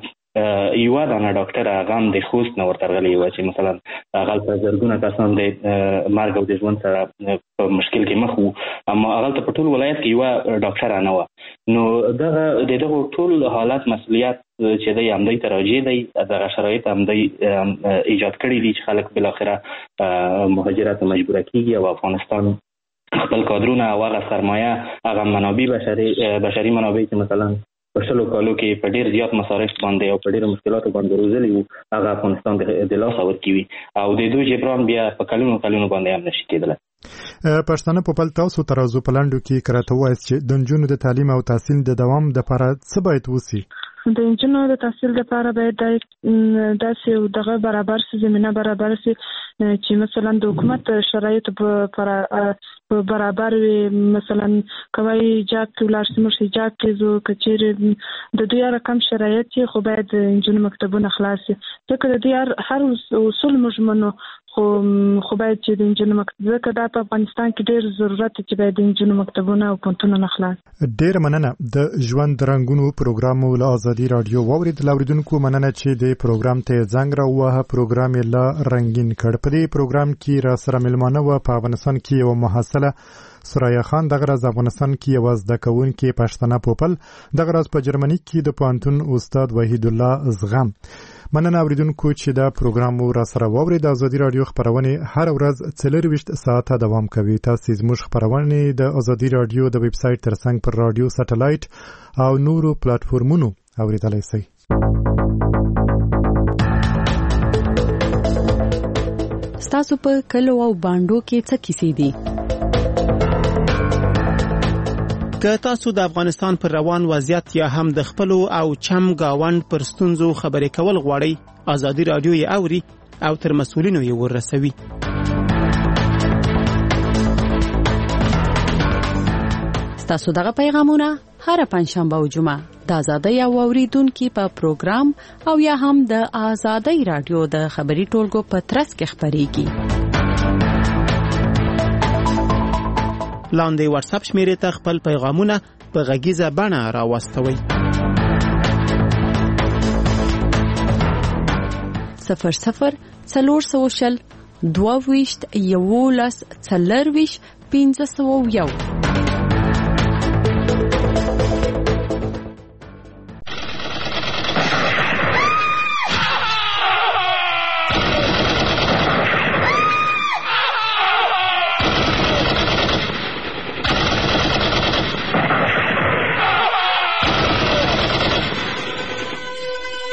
یوه دانه ډاکټر هغه هم د خوست نه ورته راغلې وه چې مثلا هغلته زرګونه کسان د مرګ او د ژوند سره په مشکل کې مخ وو اما هغلته په ټول ولایت کې یوه ډاکټره نه وه نو دغه د دغو ټول حالت مسؤلیت چې دی همدوی ته راجع دی دغه شرایط همدوی ایجاد کړي دي چې خلک بالاخره مهاجرت ته مجبوره کېږي او افغانستان خپل کادرونه او هغه سرمایه هغه منابع بشري بشري منابع چې مثلا په شلو کالو کې په ډېر زیات مصارف باندې او په ډېرو مشکلاتو باندې روزلي وو هغه افغانستان د لاسه ورکوي او د دوی جبران بیا په کلونو کلونو باندې هم نشي کېدلی پښتانه په بل تاسو ترازو په لنډو کې کراته وایست چې د نجونو د تعلیم او تحصیل د دوام دپاره څه باید وسي د نجونو د تحصیل لپاره باید داسې دغه برابر سي زمینه برابر سي چې مثلا د حکومت شرایط په برابر وي مثلا کوي جاب کې ولاړ شي موږ جاب کې زو کچېرې د دوی رقم شرایط خو باید نجونو مکتبونه خلاص شي ځکه د دوی هر اصول موږ خو خو باید چې د نجونو مکتب ځکه دا په افغانستان کې ډېر ضرورت چې باید د نجونو مکتبونه او پوهنتونونه خلاص ډېره مننه د ژوند رنګونو پروګرام له ازادي راډیو واورید لاوریدونکو مننه چې د پروګرام ته زنګ راووهه پروګرام یې لا رنګین کړ په دې پروګرام کې را سره ملمانه و په افغانستان کې یو محصله سرایا خان دغه راز افغانستان کې یو زده کوونکی پښتنه پوپل دغه راز په جرمني کې د پوهنتون استاد وحید الله زغم مننه اوریدونکو چې دا پروګرام را سره واورید د ازادي راډیو خبرونه هر ورځ څلورویشت ساعته دوام کوي تاسو زموږ خبرونه د ازادي راډیو د ویب سټ ترڅنګ پر راډیو سټلایټ او نورو پلیټفارمونو اوریدلای شئ ستاسو په کلو او باندو کې څه کیسې دي که تاسو د افغانستان پر روان وضعیت یا هم د خپل او چم گاوند پر ستونزو خبرې کول غواړئ ازادي راډیو یې اوري او تر مسؤلینو یې ورسوي ستاسو دغه پیغامونه هر پنځشنبه او جمعه د ازادۍ او اوریدونکو په پروګرام او یا هم د ازادۍ راډیو د خبري ټولګو په ترڅ کې خبريږي لاندې واتس اپ شمیرې ته خپل پیغامونه په غږیزه بڼه راوستوئ صفر صفر څلور سوه شل دوه ویشت یولس څلرویشت پنځه سوه یو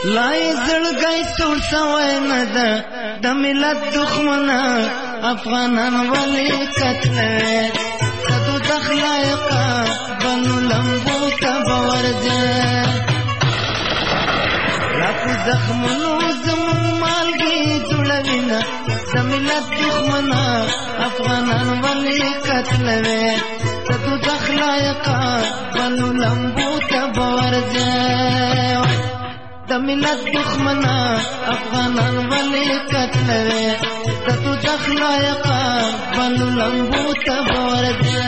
لای زړګی سوړ سوی نه ده د ملت دښمنه افغانان ولې قتلوي کدو د خلایقه بنو لمبو ته به ورځه راکو زخمونو زمون مالګې جوړوینه د ملت دښمنه افغانان ولې قتلوي کدو د خلایقه بنو لمبو ته به ورځه د ملت دښمنه افغانان ولې قتلوي د تو د خلایقه بنو لمبو ته به ورځه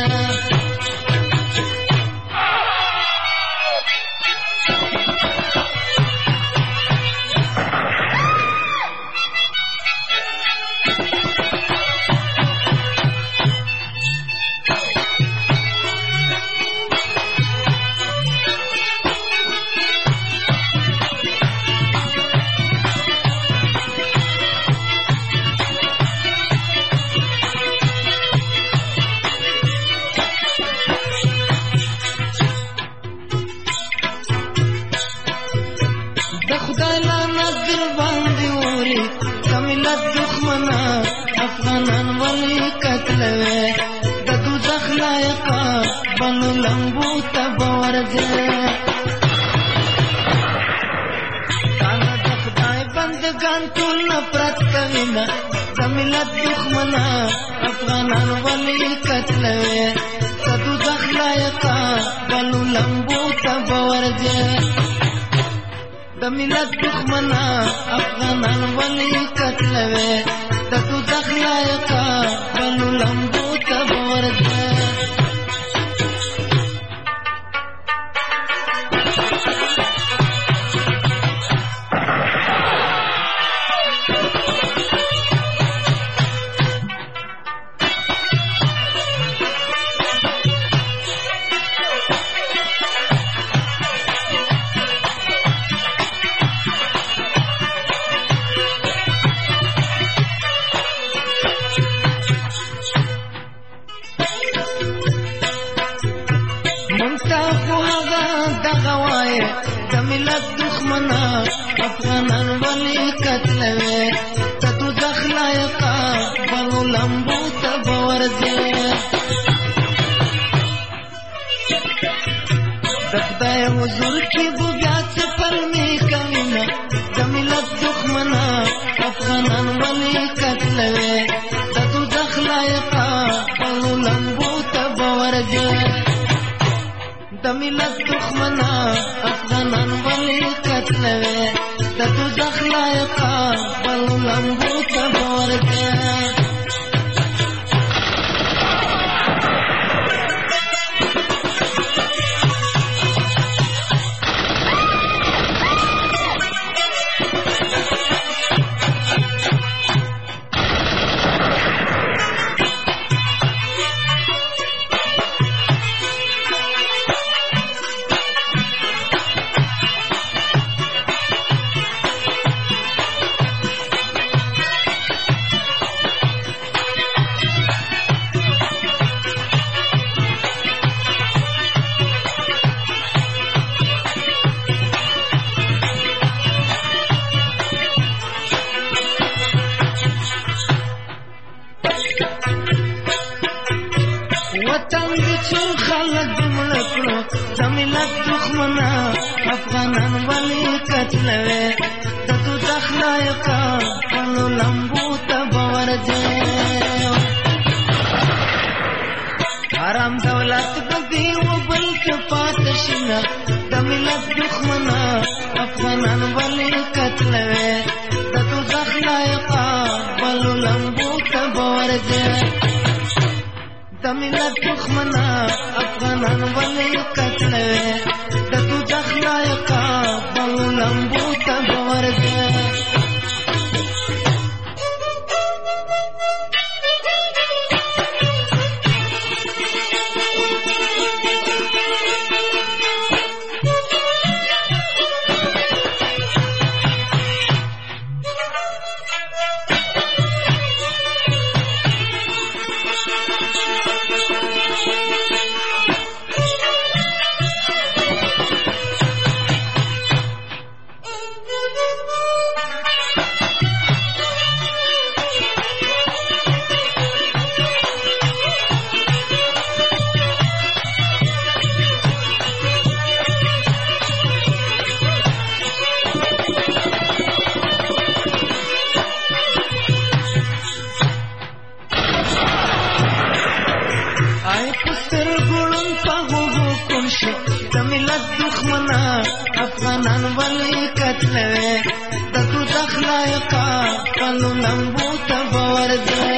دښمنا افغانان ولې قتلوي د دوزخ لایقه خپلو لمبو ته به ورځي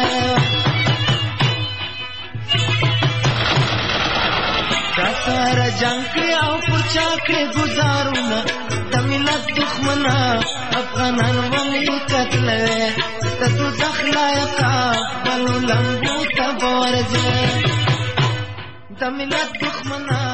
دا سره جنګ کړي او پر چا کړي ګزارونه د ملت دښمنا افغانان ولې قتلوي د دوزخ لایقه خپلو لمبو ته به ورځي د ملت دښمنا